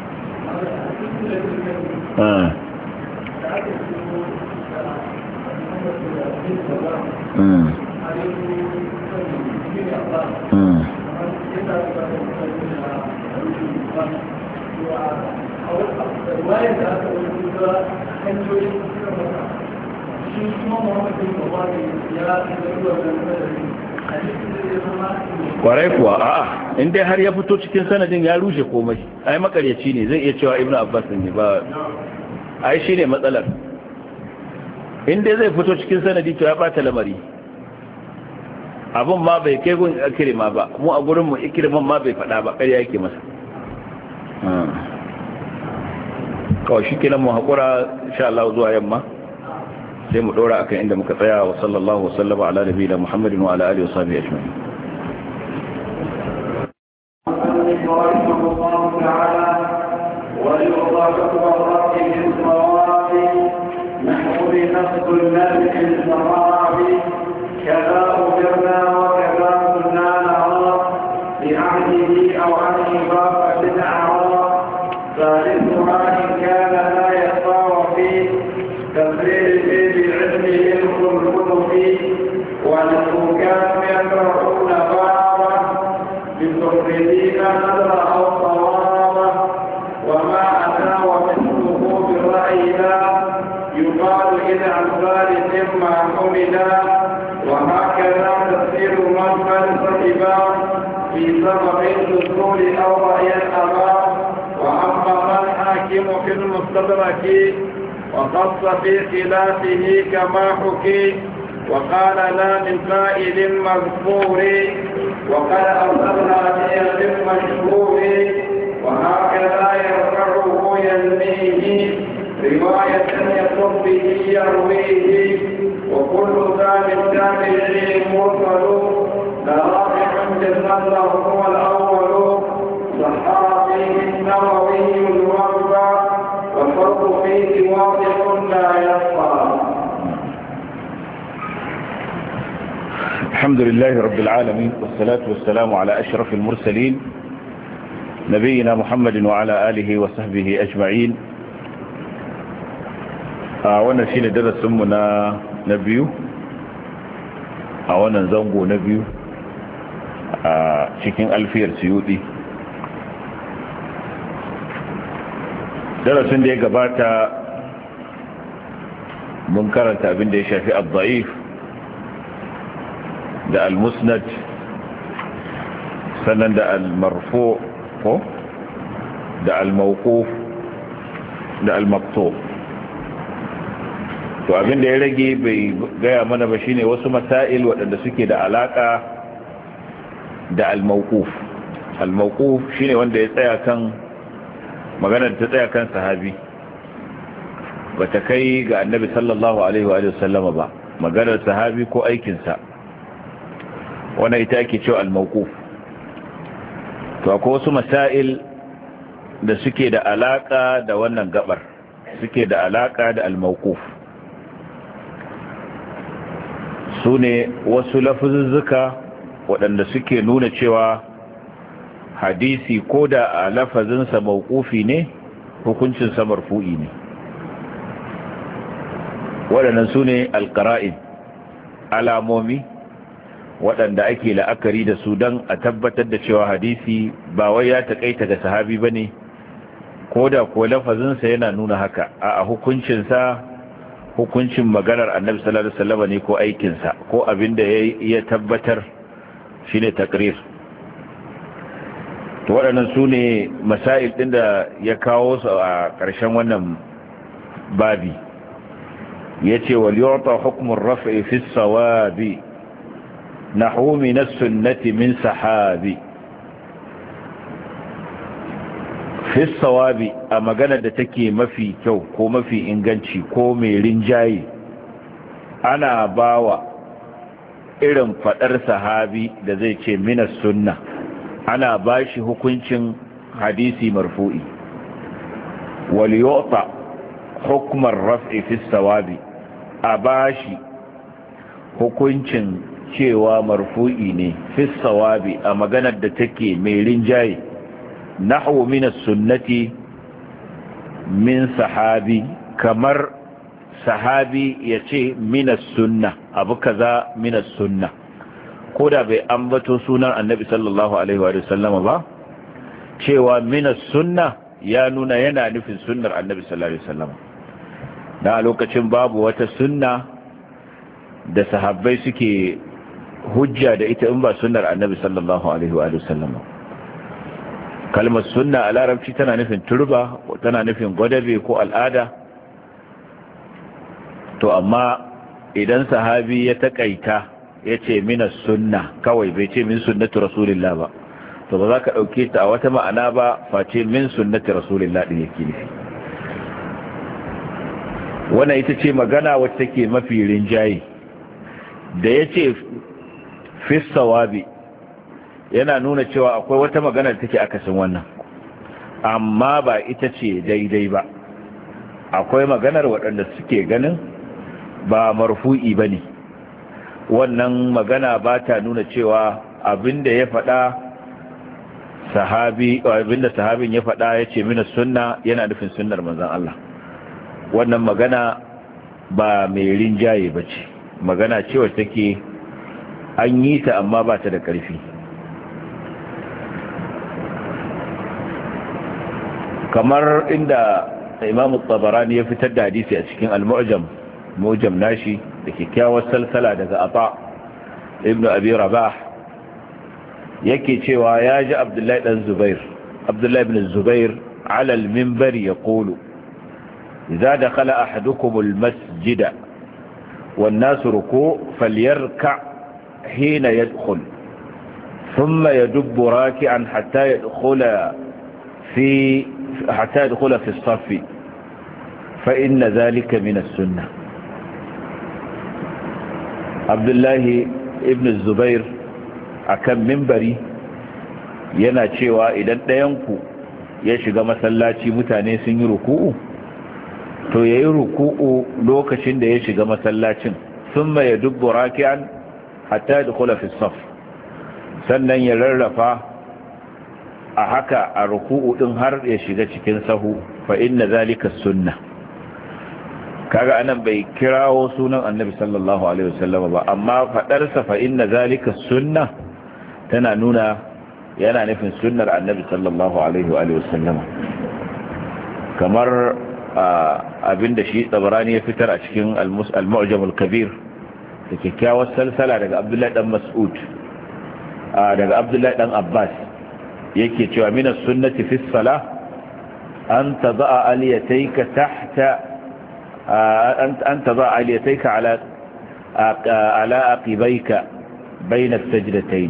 kwarai kuwa, a'a, in dai har ya fito cikin sanadin ya rushe komai. ai makaryaci ne, zai iya cewa ibnu abbas ne ba, ai shine matsalar. in dai zai fito cikin sanadi to ya bata lamari. abun ma bai kai gun ikrima ba, mu a gurin mu ikriman ma bai fada ba, ƙarya yake masa. kawai shi kenan mu haƙura, insha Allah zuwa yamma sai mu ɗora akan inda muka tsaya. wa sallallahu wasallama ala nabiyina Muhammadin wa ala alihi wa sahbihi ajma'in.
كذا أجرنا وكذا كنا نرى بعهده أو عن إضافة الأعراض ثالث المستدرك وخص في خلافه كما حكي وقال لا من قائل مذكور وقد أرسلنا في مشهور وهكذا يرفعه ينميه رواية يقوم به يرويه وكل ذلك التابعين مرسل لا رابع جزا هو الأول صحى فيه النووي الوضع والفرق فيه واضح لا يخفى.
الحمد لله رب العالمين والصلاة والسلام على أشرف المرسلين نبينا محمد وعلى آله وصحبه أجمعين. wannan shine darasinmu na biyu a wannan zango na biyu a cikin alfiyar suyudi. darasin da ya gabata mun karanta abin da ya shafi al-da'if da al-musnad sannan da al-marfu ko da al-mawquf da al-maqtu. to abin da ya rage bai gaya mana ba shine wasu masail waɗanda suke da alaka da al-mawquf. al-mawquf shine wanda ya tsaya kan maganar ta tsaya kan sahabi bata kai ga annabi sallallahu alaihi wa sallama ba, maganar sahabi ko aikinsa, wannan ita ake cewa al-mawquf. to akwai wasu masail da suke da alaka da wannan gabar, suke da alaka da al-mawquf. su ne wasu lafazuzzuka waɗanda suke nuna cewa hadisi ko da a lafazinsa mawqufi ne hukuncinsa marfu'i ne. waɗannan su ne alƙara'in, alamomi waɗanda ake la'akari da su don a tabbatar da cewa hadisi ba wai ya taƙaita ga sahabi ba ne, ko da ko lafazinsa yana nuna haka, a hukuncinsa hukuncin maganar annabi sallallahu alaihi wasallam ne ko aikinsa ko abin da ya tabbatar shine takrir. to waɗannan su ne masail ɗin da ya kawo su a ƙarshen wannan babi. ya ce wal yu'ta hukmun raf'i fi sawabi nahu min as-sunnati min sahabi. fi sawabi a magana da take mafi kyau ko mafi inganci ko mai rinjaye, ana bawa irin fadar sahabi da zai ce minas sunna, ana bashi hukuncin hadisi marfu'i. wal yu'ta hukmar raf'i fi sawabi, a bashi hukuncin cewa marfu'i ne fi sawabi a maganar da take mai rinjaye, nahwu min as-sunnati min sahabi, kamar sahabi yace min as-sunna, abu kaza min as-sunna, koda bai ambato sunan annabi sallallahu alaihi wa sallama ba, cewa min as-sunna ya nuna yana nufin sunnar annabi sallallahu alaihi wa sallama. da lokacin babu wata sunna da sahabbai suke hujja da ita in ba sunnar annabi sallallahu alaihi wa sallama. kalmar sunna a larabci tana nufin turba, tana nufin gwadabe ko al'ada. to amma idan sahabi ya takaita ya ce minas sunna kawai, bai ce min sunnatu rasulillah ba, to ba za ka ɗauke ta a wata ma'ana ba face min sunnati rasulillah ɗin yake nufi. wannan ita ce magana wacce take mafi rinjaye. da ya ce fi sawabi yana nuna cewa akwai wata magana da take akasin wannan, amma ba ita ce daidai ba. akwai maganar waɗanda suke ganin ba marfu'i ba ne. wannan magana ba ta nuna cewa abinda ya faɗa sahabi, abinda sahabin ya faɗa ya ce mina sunna yana nufin sunnar manzon Allah. wannan magana ba mai rinjaye ba ce, magana cewa take an yi ta amma ba ta da ƙarfi. kamar inda Imam Tabarani ya fitar da hadisi a cikin al-Mu'jam nashi da kyakkyawar salsala daga Ata ibn Abi Rabah, yake cewa ya ji Abdullahi ibn Zubair ala al-minbar yaqulu idza dakhala ahadukum almasjida wan nasu ruku' falyarka' hina yadkhul thumma yadubbu raki'an hatta yadkhula fi as-saff fa inna dhalika min as-sunnah. Abdullahi ibn Zubair akan minbari yana cewa idan ɗayanku ya shiga masallaci mutane sun yi ruku'u to yayi ruku'u lokacin da ya shiga masallacin thumma yadubbu raki'an hatta yadkhula fi as-saff, sannan ya rarrafa a haka a ruku'u din har ya shiga cikin sahu, fa inna zalika sunnah. Kaga anan bai kirawo sunan annabi sallallahu alaihi wasallam ba, amma fadarsa fa inna zalika sunnah tana nuna yana nufin sunnar annabi sallallahu alaihi wasallam. Kamar abinda shi Tabarani ya fitar a cikin al-Mu'jam al-Kabir da kyakkyawar salsala daga Abdullahi dan Mas'ud daga Abdullahi dan Abbas yake cewa min as-sunnati fi as-salah an tada'a aliyatayka tahta أن تضع عليتيك على عقبيك بين السجدتين.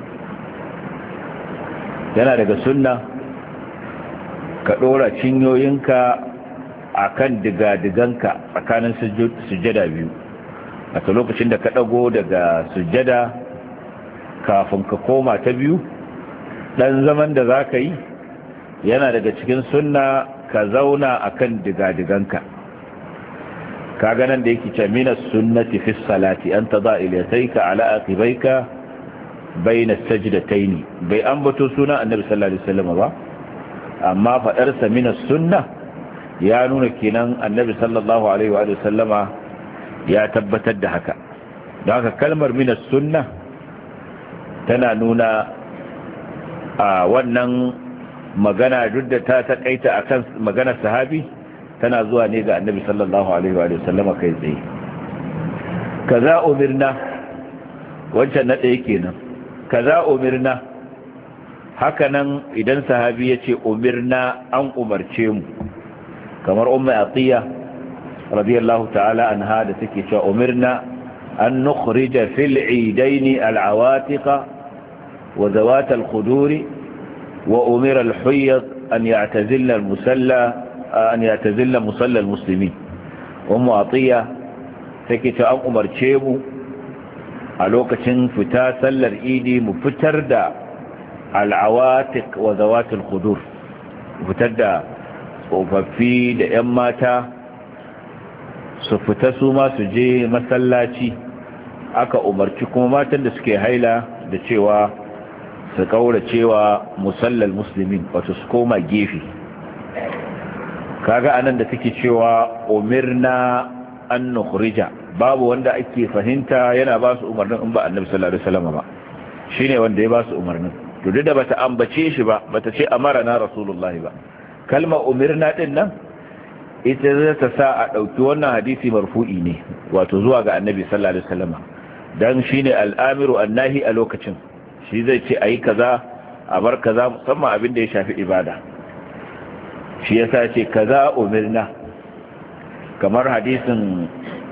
yana daga sunna ka dora cinyoyinka akan diga-diganka tsakanin sujjada biyu, a lokacin da ka dago daga sujjada kafin ka koma ta biyu, dan zaman da za ka yi yana daga cikin sunna ka zauna akan diga-diganka. kaga nan da yake ce minas sunnati fi salati an tada ilayka ala aqibayka bayna sajdatayn, bai ambato sunan annabi sallallahu alaihi wasallam ba, amma fadar sa minas sunna ya nuna kenan annabi sallallahu alaihi wa sallama ya tabbatar da haka. don haka kalmar minas sunna tana nuna a wannan magana duk da ta takaita akan maganar sahabi, tana zuwa ne ga annabi sallallahu alaihi wa sallama kai tsaye. kaza umirna, wancan na ɗaya kenan. kaza umirna, haka nan idan sahabi ya ce umirna an umarce mu, kamar umma atiya radiyallahu ta'ala anha da take cewa umirna an nukhrija fil idaini al-awatiqa wa zawat al-khuduri wa umira al-huyyad an ya'tazilla al-musalla an yatazilla musalla almuslimin. ummu atiya take ta an umarce mu a lokacin fita sallar idi mu fitar da al'awatiq wa zawatul khudur, fitar da tsofaffi da yan mata su fita su ma su je masallaci. aka umarci kuma matan da suke haila da cewa su kaura cewa musallal muslimin, wato su koma gefe. kaga anan da take cewa umirna an nukhrija, babu wanda ake fahimta yana ba su umarnin in ba annabi sallallahu alaihi wasallam ba, shine wanda ya ba su umarnin. to duk da bata ambace shi ba, bata ce amarana rasulullahi ba, kalmar umirna din nan ita za ta sa a dauki wannan hadisi marfu'i ne, wato zuwa ga annabi sallallahu alaihi wasallam, dan shine al-amiru an-nahi a lokacin, shi zai ce ayi kaza a bar kaza, musamman abin da ya shafi ibada. shi yasa ce kaza umirna, kamar hadisin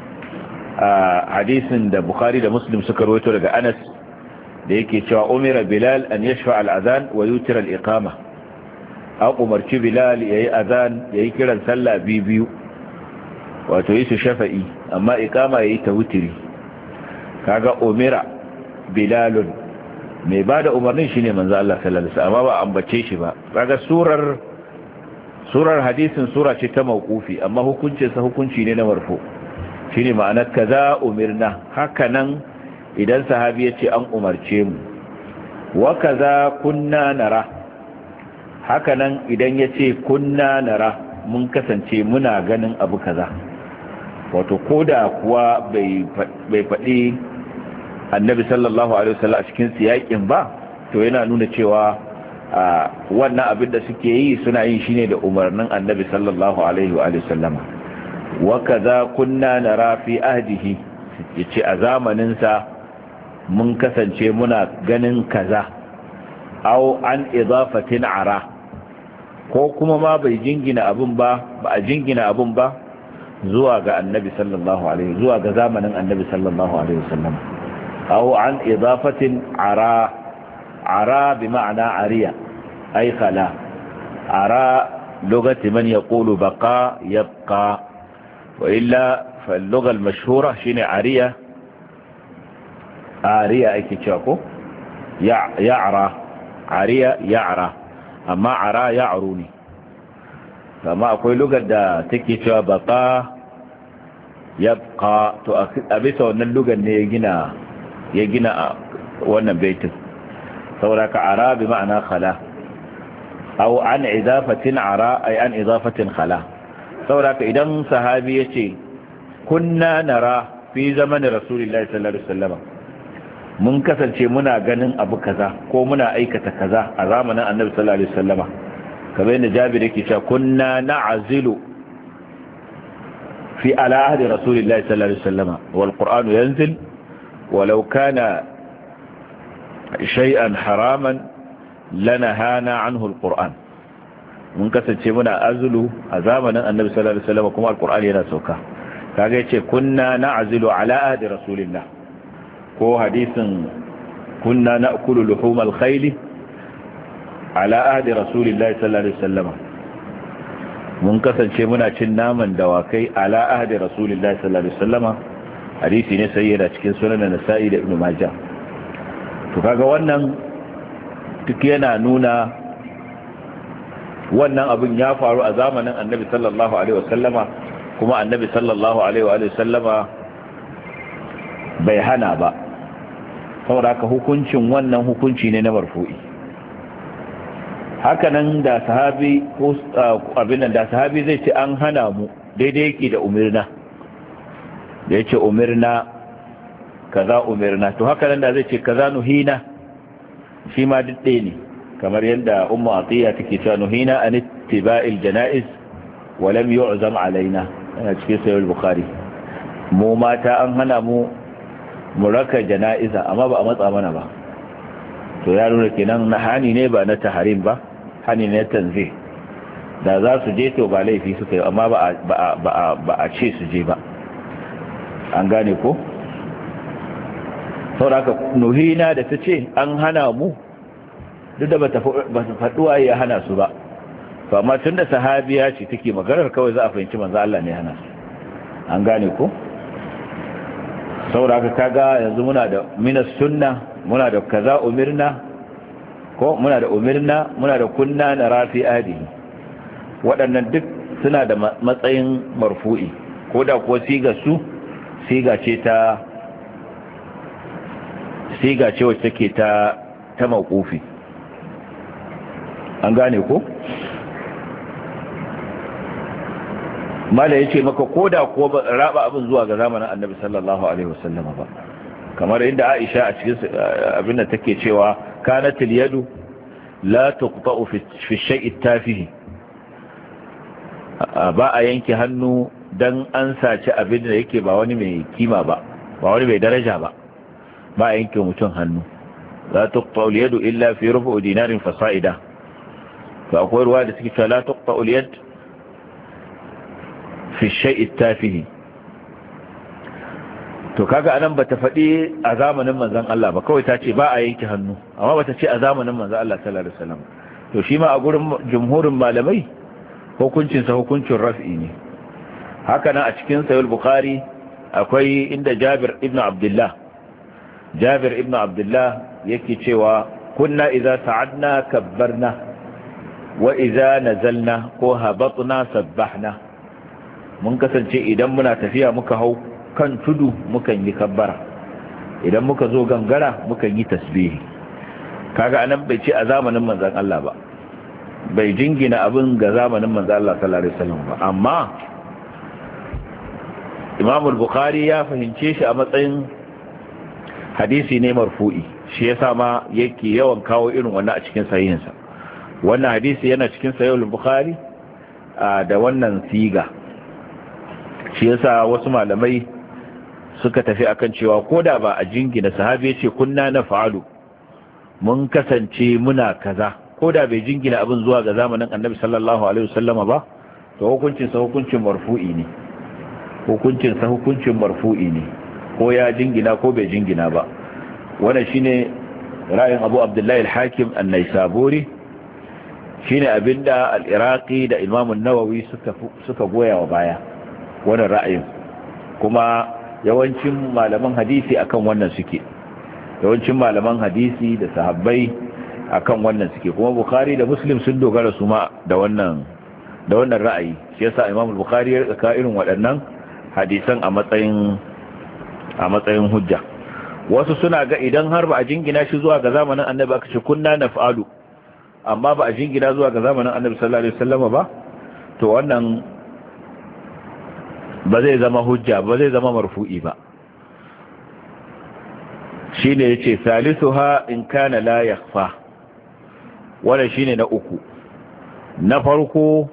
da Bukhari da Muslim suka rawaito daga Anas da yake cewa umira Bilal an yashfa al-adhan wa yutira al-iqama, an umarci Bilal yayi azan yayi kiran sallah biyu, wato yi su shafa'i, amma iqama yayi ta wutiri. kaga umira Bilalun, mai bada umarnin shine manzo Allah sallallahu alaihi wasallam, amma ba ambace shi ba. kaga surar hadisin sura ce ta mauqufi, amma hukuncinsa hukunci ne na marfu. shine ma'anar kaza umirna, haka nan idan sahabi ya ce an umarce mu. wa kaza kunna nara, haka nan idan ya ce kunna nara, mun kasance muna ganin abu kaza, wato koda kuwa bai faɗi annabi sallallahu alaihi wasallam a cikin siyakin ba, to yana nuna cewa wannan abin da suke yi suna yin shine da umarnin annabi sallallahu alaihi wa sallama. wa kaza kunna nara fi ahdihi, yace a zamanin sa mun kasance muna ganin kaza. aw an idafatin ara, ko kuma ma bai jingina abun ba a jingina abun ba zuwa ga annabi sallallahu alaihi zuwa ga zamanin annabi sallallahu alaihi wasallam aw an idafatin ara bi ma'ana ariya ay khala ara lugati man yaqulu baqa yabqa wa illa fa al-lugha al-mashhura shine ariya ake cewa ko ya'ra ariya ya'ra amma ara ya'ru ne amma akwai lugar da take cewa baqa yabqa to a bisa wannan lugar ne ya gina wannan baitin saboda ka ara bi ma'ana khala aw an idafatin ara ay an idafatin khala saboda ka idan sahabi yace kunna nara fi zamanin rasulullahi sallallahu alaihi wasallam mun kasance muna ganin abu kaza ko muna aikata kaza a zamanin annabi sallallahu alaihi wasallam kamar yadda Jabir yake cewa kunna na'zilu fi ala ahdi rasulillahi sallallahu alaihi wasallam wal qur'anu yanzil walau kana shay'an haraman lanahana anhu al qur'an mun kasance muna azulu a zamanin annabi sallallahu alaihi wasallam kuma al qur'ani yana sauka kaga yace kunna na'zilu ala ahdi rasulillah ko hadisin kunna na'kulu luhumal khayli ala ahdi rasulillahi sallallahu alaihi wasallam mun kasance muna cin naman dawakai ala ahdi rasulillahi sallallahu alaihi wasallam hadisi ne sai yana cikin sunan nasa'i da ibnu majah to kaga wannan duk yana nuna wannan abin ya faru a zamanin annabi sallallahu alaihi wasallama kuma annabi sallallahu alaihi wa sallama bai hana ba saboda haka hukuncin wannan hukunci ne na marfu'i hakanan da sahabi ko abin nan da sahabi zai ce an hana mu daidai yake da umirna da yace umirna kaza umirna to hakanan da zai ce kaza nuhina shi ma duk ɗaya ne kamar yadda ummu atiya take cewa nuhina an ittiba'il janaiz wa lam yu'zam alaina a cikin sahih al-bukhari mu mata an hana mu raka jana'iza amma ba a matsa mana ba to ya nuna kenan na hani ne ba na taharim ba hani ne tanzih da za su je to ba laifi suka yi amma ba a ce su je ba an gane ko sauraka nuhina da ta ce an hana mu duk da ba ta faɗuwa ya hana su ba to amma tun da sahabiya ce take maganar kawai za a fahimci manzo Allah ne hana su an gane ko sauraka kaga yanzu muna da minas sunna muna da kaza umirna ko muna da umirna muna da kunna na rafi adihi waɗannan duk suna da matsayin marfu'i ko da kuwa siga ce wacce take ta mawqufi an gane ko mala yace maka koda ko raba abin zuwa ga zamanin annabi sallallahu alaihi wasallam ba kamar inda Aisha a cikin abin da take cewa kanatil yadu la tuqta'u fi shay'i tafihi ba a yanke hannu dan an saci abin da yake ba wani mai kima ba wani mai daraja ba a yanke mutum hannu la tuqta'u yadu illa fi rubu dinarin fasa'ida to akwai ruwa da suke cewa la tuqta'u yad fi shay'i tafihi to kaga anan bata faɗi a zamanin manzon Allah ba kawai ta ce ba a yanke hannu amma bata ce a zamanin manzon Allah sallallahu alaihi wasallam to shi ma a gurin jumhurin malamai hukuncin sa hukuncin raf'i ne haka nan a cikin sahih bukhari akwai inda Jabir ibn Abdullah yake cewa kunna idza sa'adna kabbarna wa idza nazalna ko habatna sabbahna mun kasance idan muna tafiya muka hau kan tudu mukan yi kabbara idan muka zo gangara mukan yi tasbihi kaga anan bai ce a zamanin manzon Allah ba bai jingina abin ga zamanin manzon Allah sallallahu alaihi wasallam ba amma Imam al-Bukhari ya fahimce shi a matsayin hadisi ne marfu'i shi yasa ma yake yawan kawo irin wannan a cikin sahihinsa wannan hadisi yana cikin sahih al-Bukhari da wannan siga shi yasa wasu malamai suka tafi akan cewa koda ba a jingina sahabi yace kunna na fa'alu mun kasance muna kaza ko da bai jingina abin zuwa ga zamanin annabi sallallahu alaihi wasallama ba to hukuncinsa hukuncin marfu'i ne hukuncinsa hukuncin marfu'i ne ko ya jingina ko bai jingina ba. wannan shine ra'ayin Abu Abdullah al-Hakim an-Naisaburi, shine abinda al-Iraqi da Imam an-Nawawi suka goya wa baya wannan ra'ayin, kuma yawancin malaman hadisi akan wannan suke, yawancin malaman hadisi da sahabbai akan wannan suke, kuma Bukhari da Muslim sun dogara su ma da wannan ra'ayi. shi yasa Imam al-Bukhari ya rika irin waɗannan hadisan a matsayin hujja. Wasu suna ga idan har ba a jingina shi zuwa ga zamanin annabi aka ce kunna naf'alu, amma ba a jingina zuwa ga zamanin annabi sallallahu alaihi wasallam ba, to wannan ba zai zama hujja, ba zai zama marfu'i ba. shine yace salisuha in kana la yakhfa, wannan shine na uku. na farko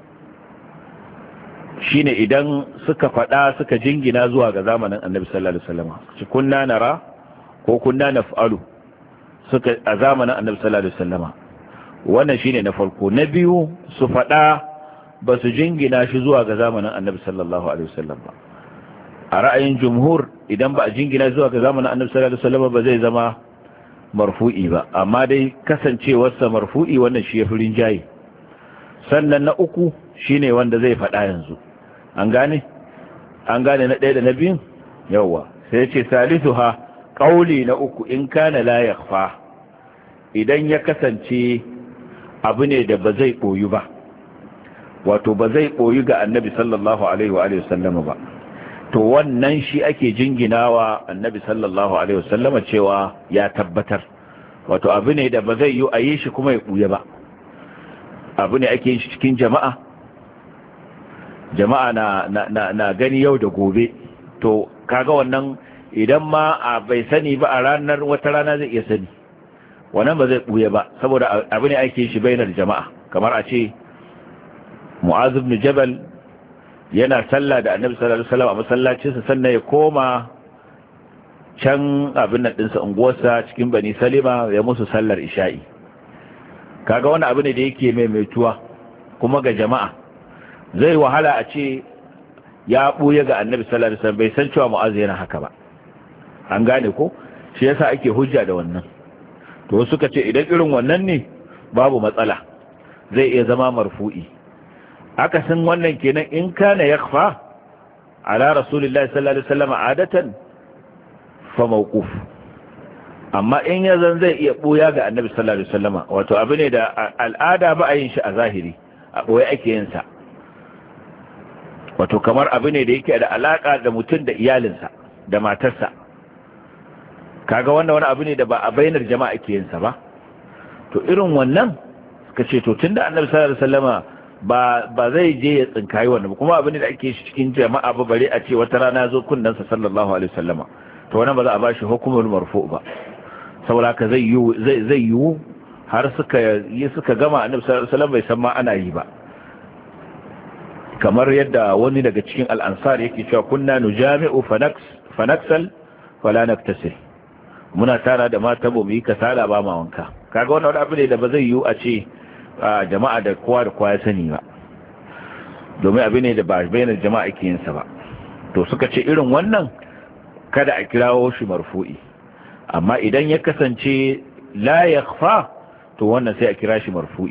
shine idan suka fada suka jingina zuwa ga zamanin annabi sallallahu alaihi wasallam, shi kunna nara ko kunna naf'alu suka a zamanin annabi sallallahu alaihi wasallam, wannan shine na farko. na biyu su fada ba su jingina shi zuwa ga zamanin annabi sallallahu alaihi wasallam ba. a ra'ayin jumhur idan ba a jingina zuwa ga zamanin annabi sallallahu alaihi wasallam ba zai zama marfu'i ba, amma dai kasancewarsa marfu'i wannan shi ya fi rinjaye. sannan na uku shine wanda zai fada yanzu. an gane na ɗaya da na biyun yawa. sai ce salisuha, ƙauli na uku, in kana la yakhfa, idan ya kasance abu ne da ba zai ɓoyu ba, wato ba zai ɓoyu ga annabi sallallahu alaihi wa sallam ba, to wannan shi ake jinginawa annabi sallallahu alaihi wa sallam cewa ya tabbatar, wato abu ne da ba zai yi a yi shi kuma ya ɓuya ba, abu ne ake yin shi cikin jama'a na gani yau da gobe, to kaga wannan idan ma a bai sani ba a ranar wata rana zai iya sani, wannan ba zai buye ba, saboda abu ne ake shi bainar jama'a. kamar a ce Mu'az ibn Jabal yana sallah da Annabi sallallahu alaihi wasallam a masallacinsa, sannan ya koma can abin nan dinsa unguwarsa cikin Bani Salima ya musu sallar isha'i. kaga wani abu ne da yake maimaituwa kuma ga jama'a, zai wahala a ce ya buye ga annabi sallallahu alaihi wasallam bai san cewa Mu'az yana haka ba. an gane ko? shi yasa ake hujja da wannan. to suka ce idan irin wannan ne babu matsala, zai iya zama marfu'i. akasin wannan kenan in kana yakhfa ala rasulillahi sallallahu alaihi wasallam adatan fa mawquf, amma in yazan zai iya boya ga annabi sallallahu alaihi wasallam, wato abu ne da al'ada ba a yin shi a zahiri, a boye ake yin sa, wato kamar abu ne da yake da alaka da mutum da iyalinsa da matarsa, kaga wannan wani abu ne da ba a bainar jama'a ake yin sa ba. to irin wannan suka ce to tunda annabi sallallahu alaihi wasallama ba zai je ya tsinkayi wannan, kuma abu ne da ake shi cikin jama'a ba, bare a ce wata rana zo kunnansa sallallahu alaihi wasallama, to wannan ba za a bashi hukumul marfu ba. saboda ka zai yiwu har suka gama annabi sallallahu alaihi wasallam bai san ma ana yi ba. kamar yadda wani daga cikin al'ansar yake cewa kunna nujami'u fanaksal wala naktasil, muna tara da mata mu yi kasala ba ma wanka. kaga wannan abu ne da ba zai yiwu a ce jama'a da kowa da kowa ya sani ba, domin abu ne da ba bayanar jama'a ke yin sa ba. to suka ce irin wannan kada a kirawo shi marfu'i, amma idan ya kasance la yakhfa to wannan sai a kira shi marfu'i.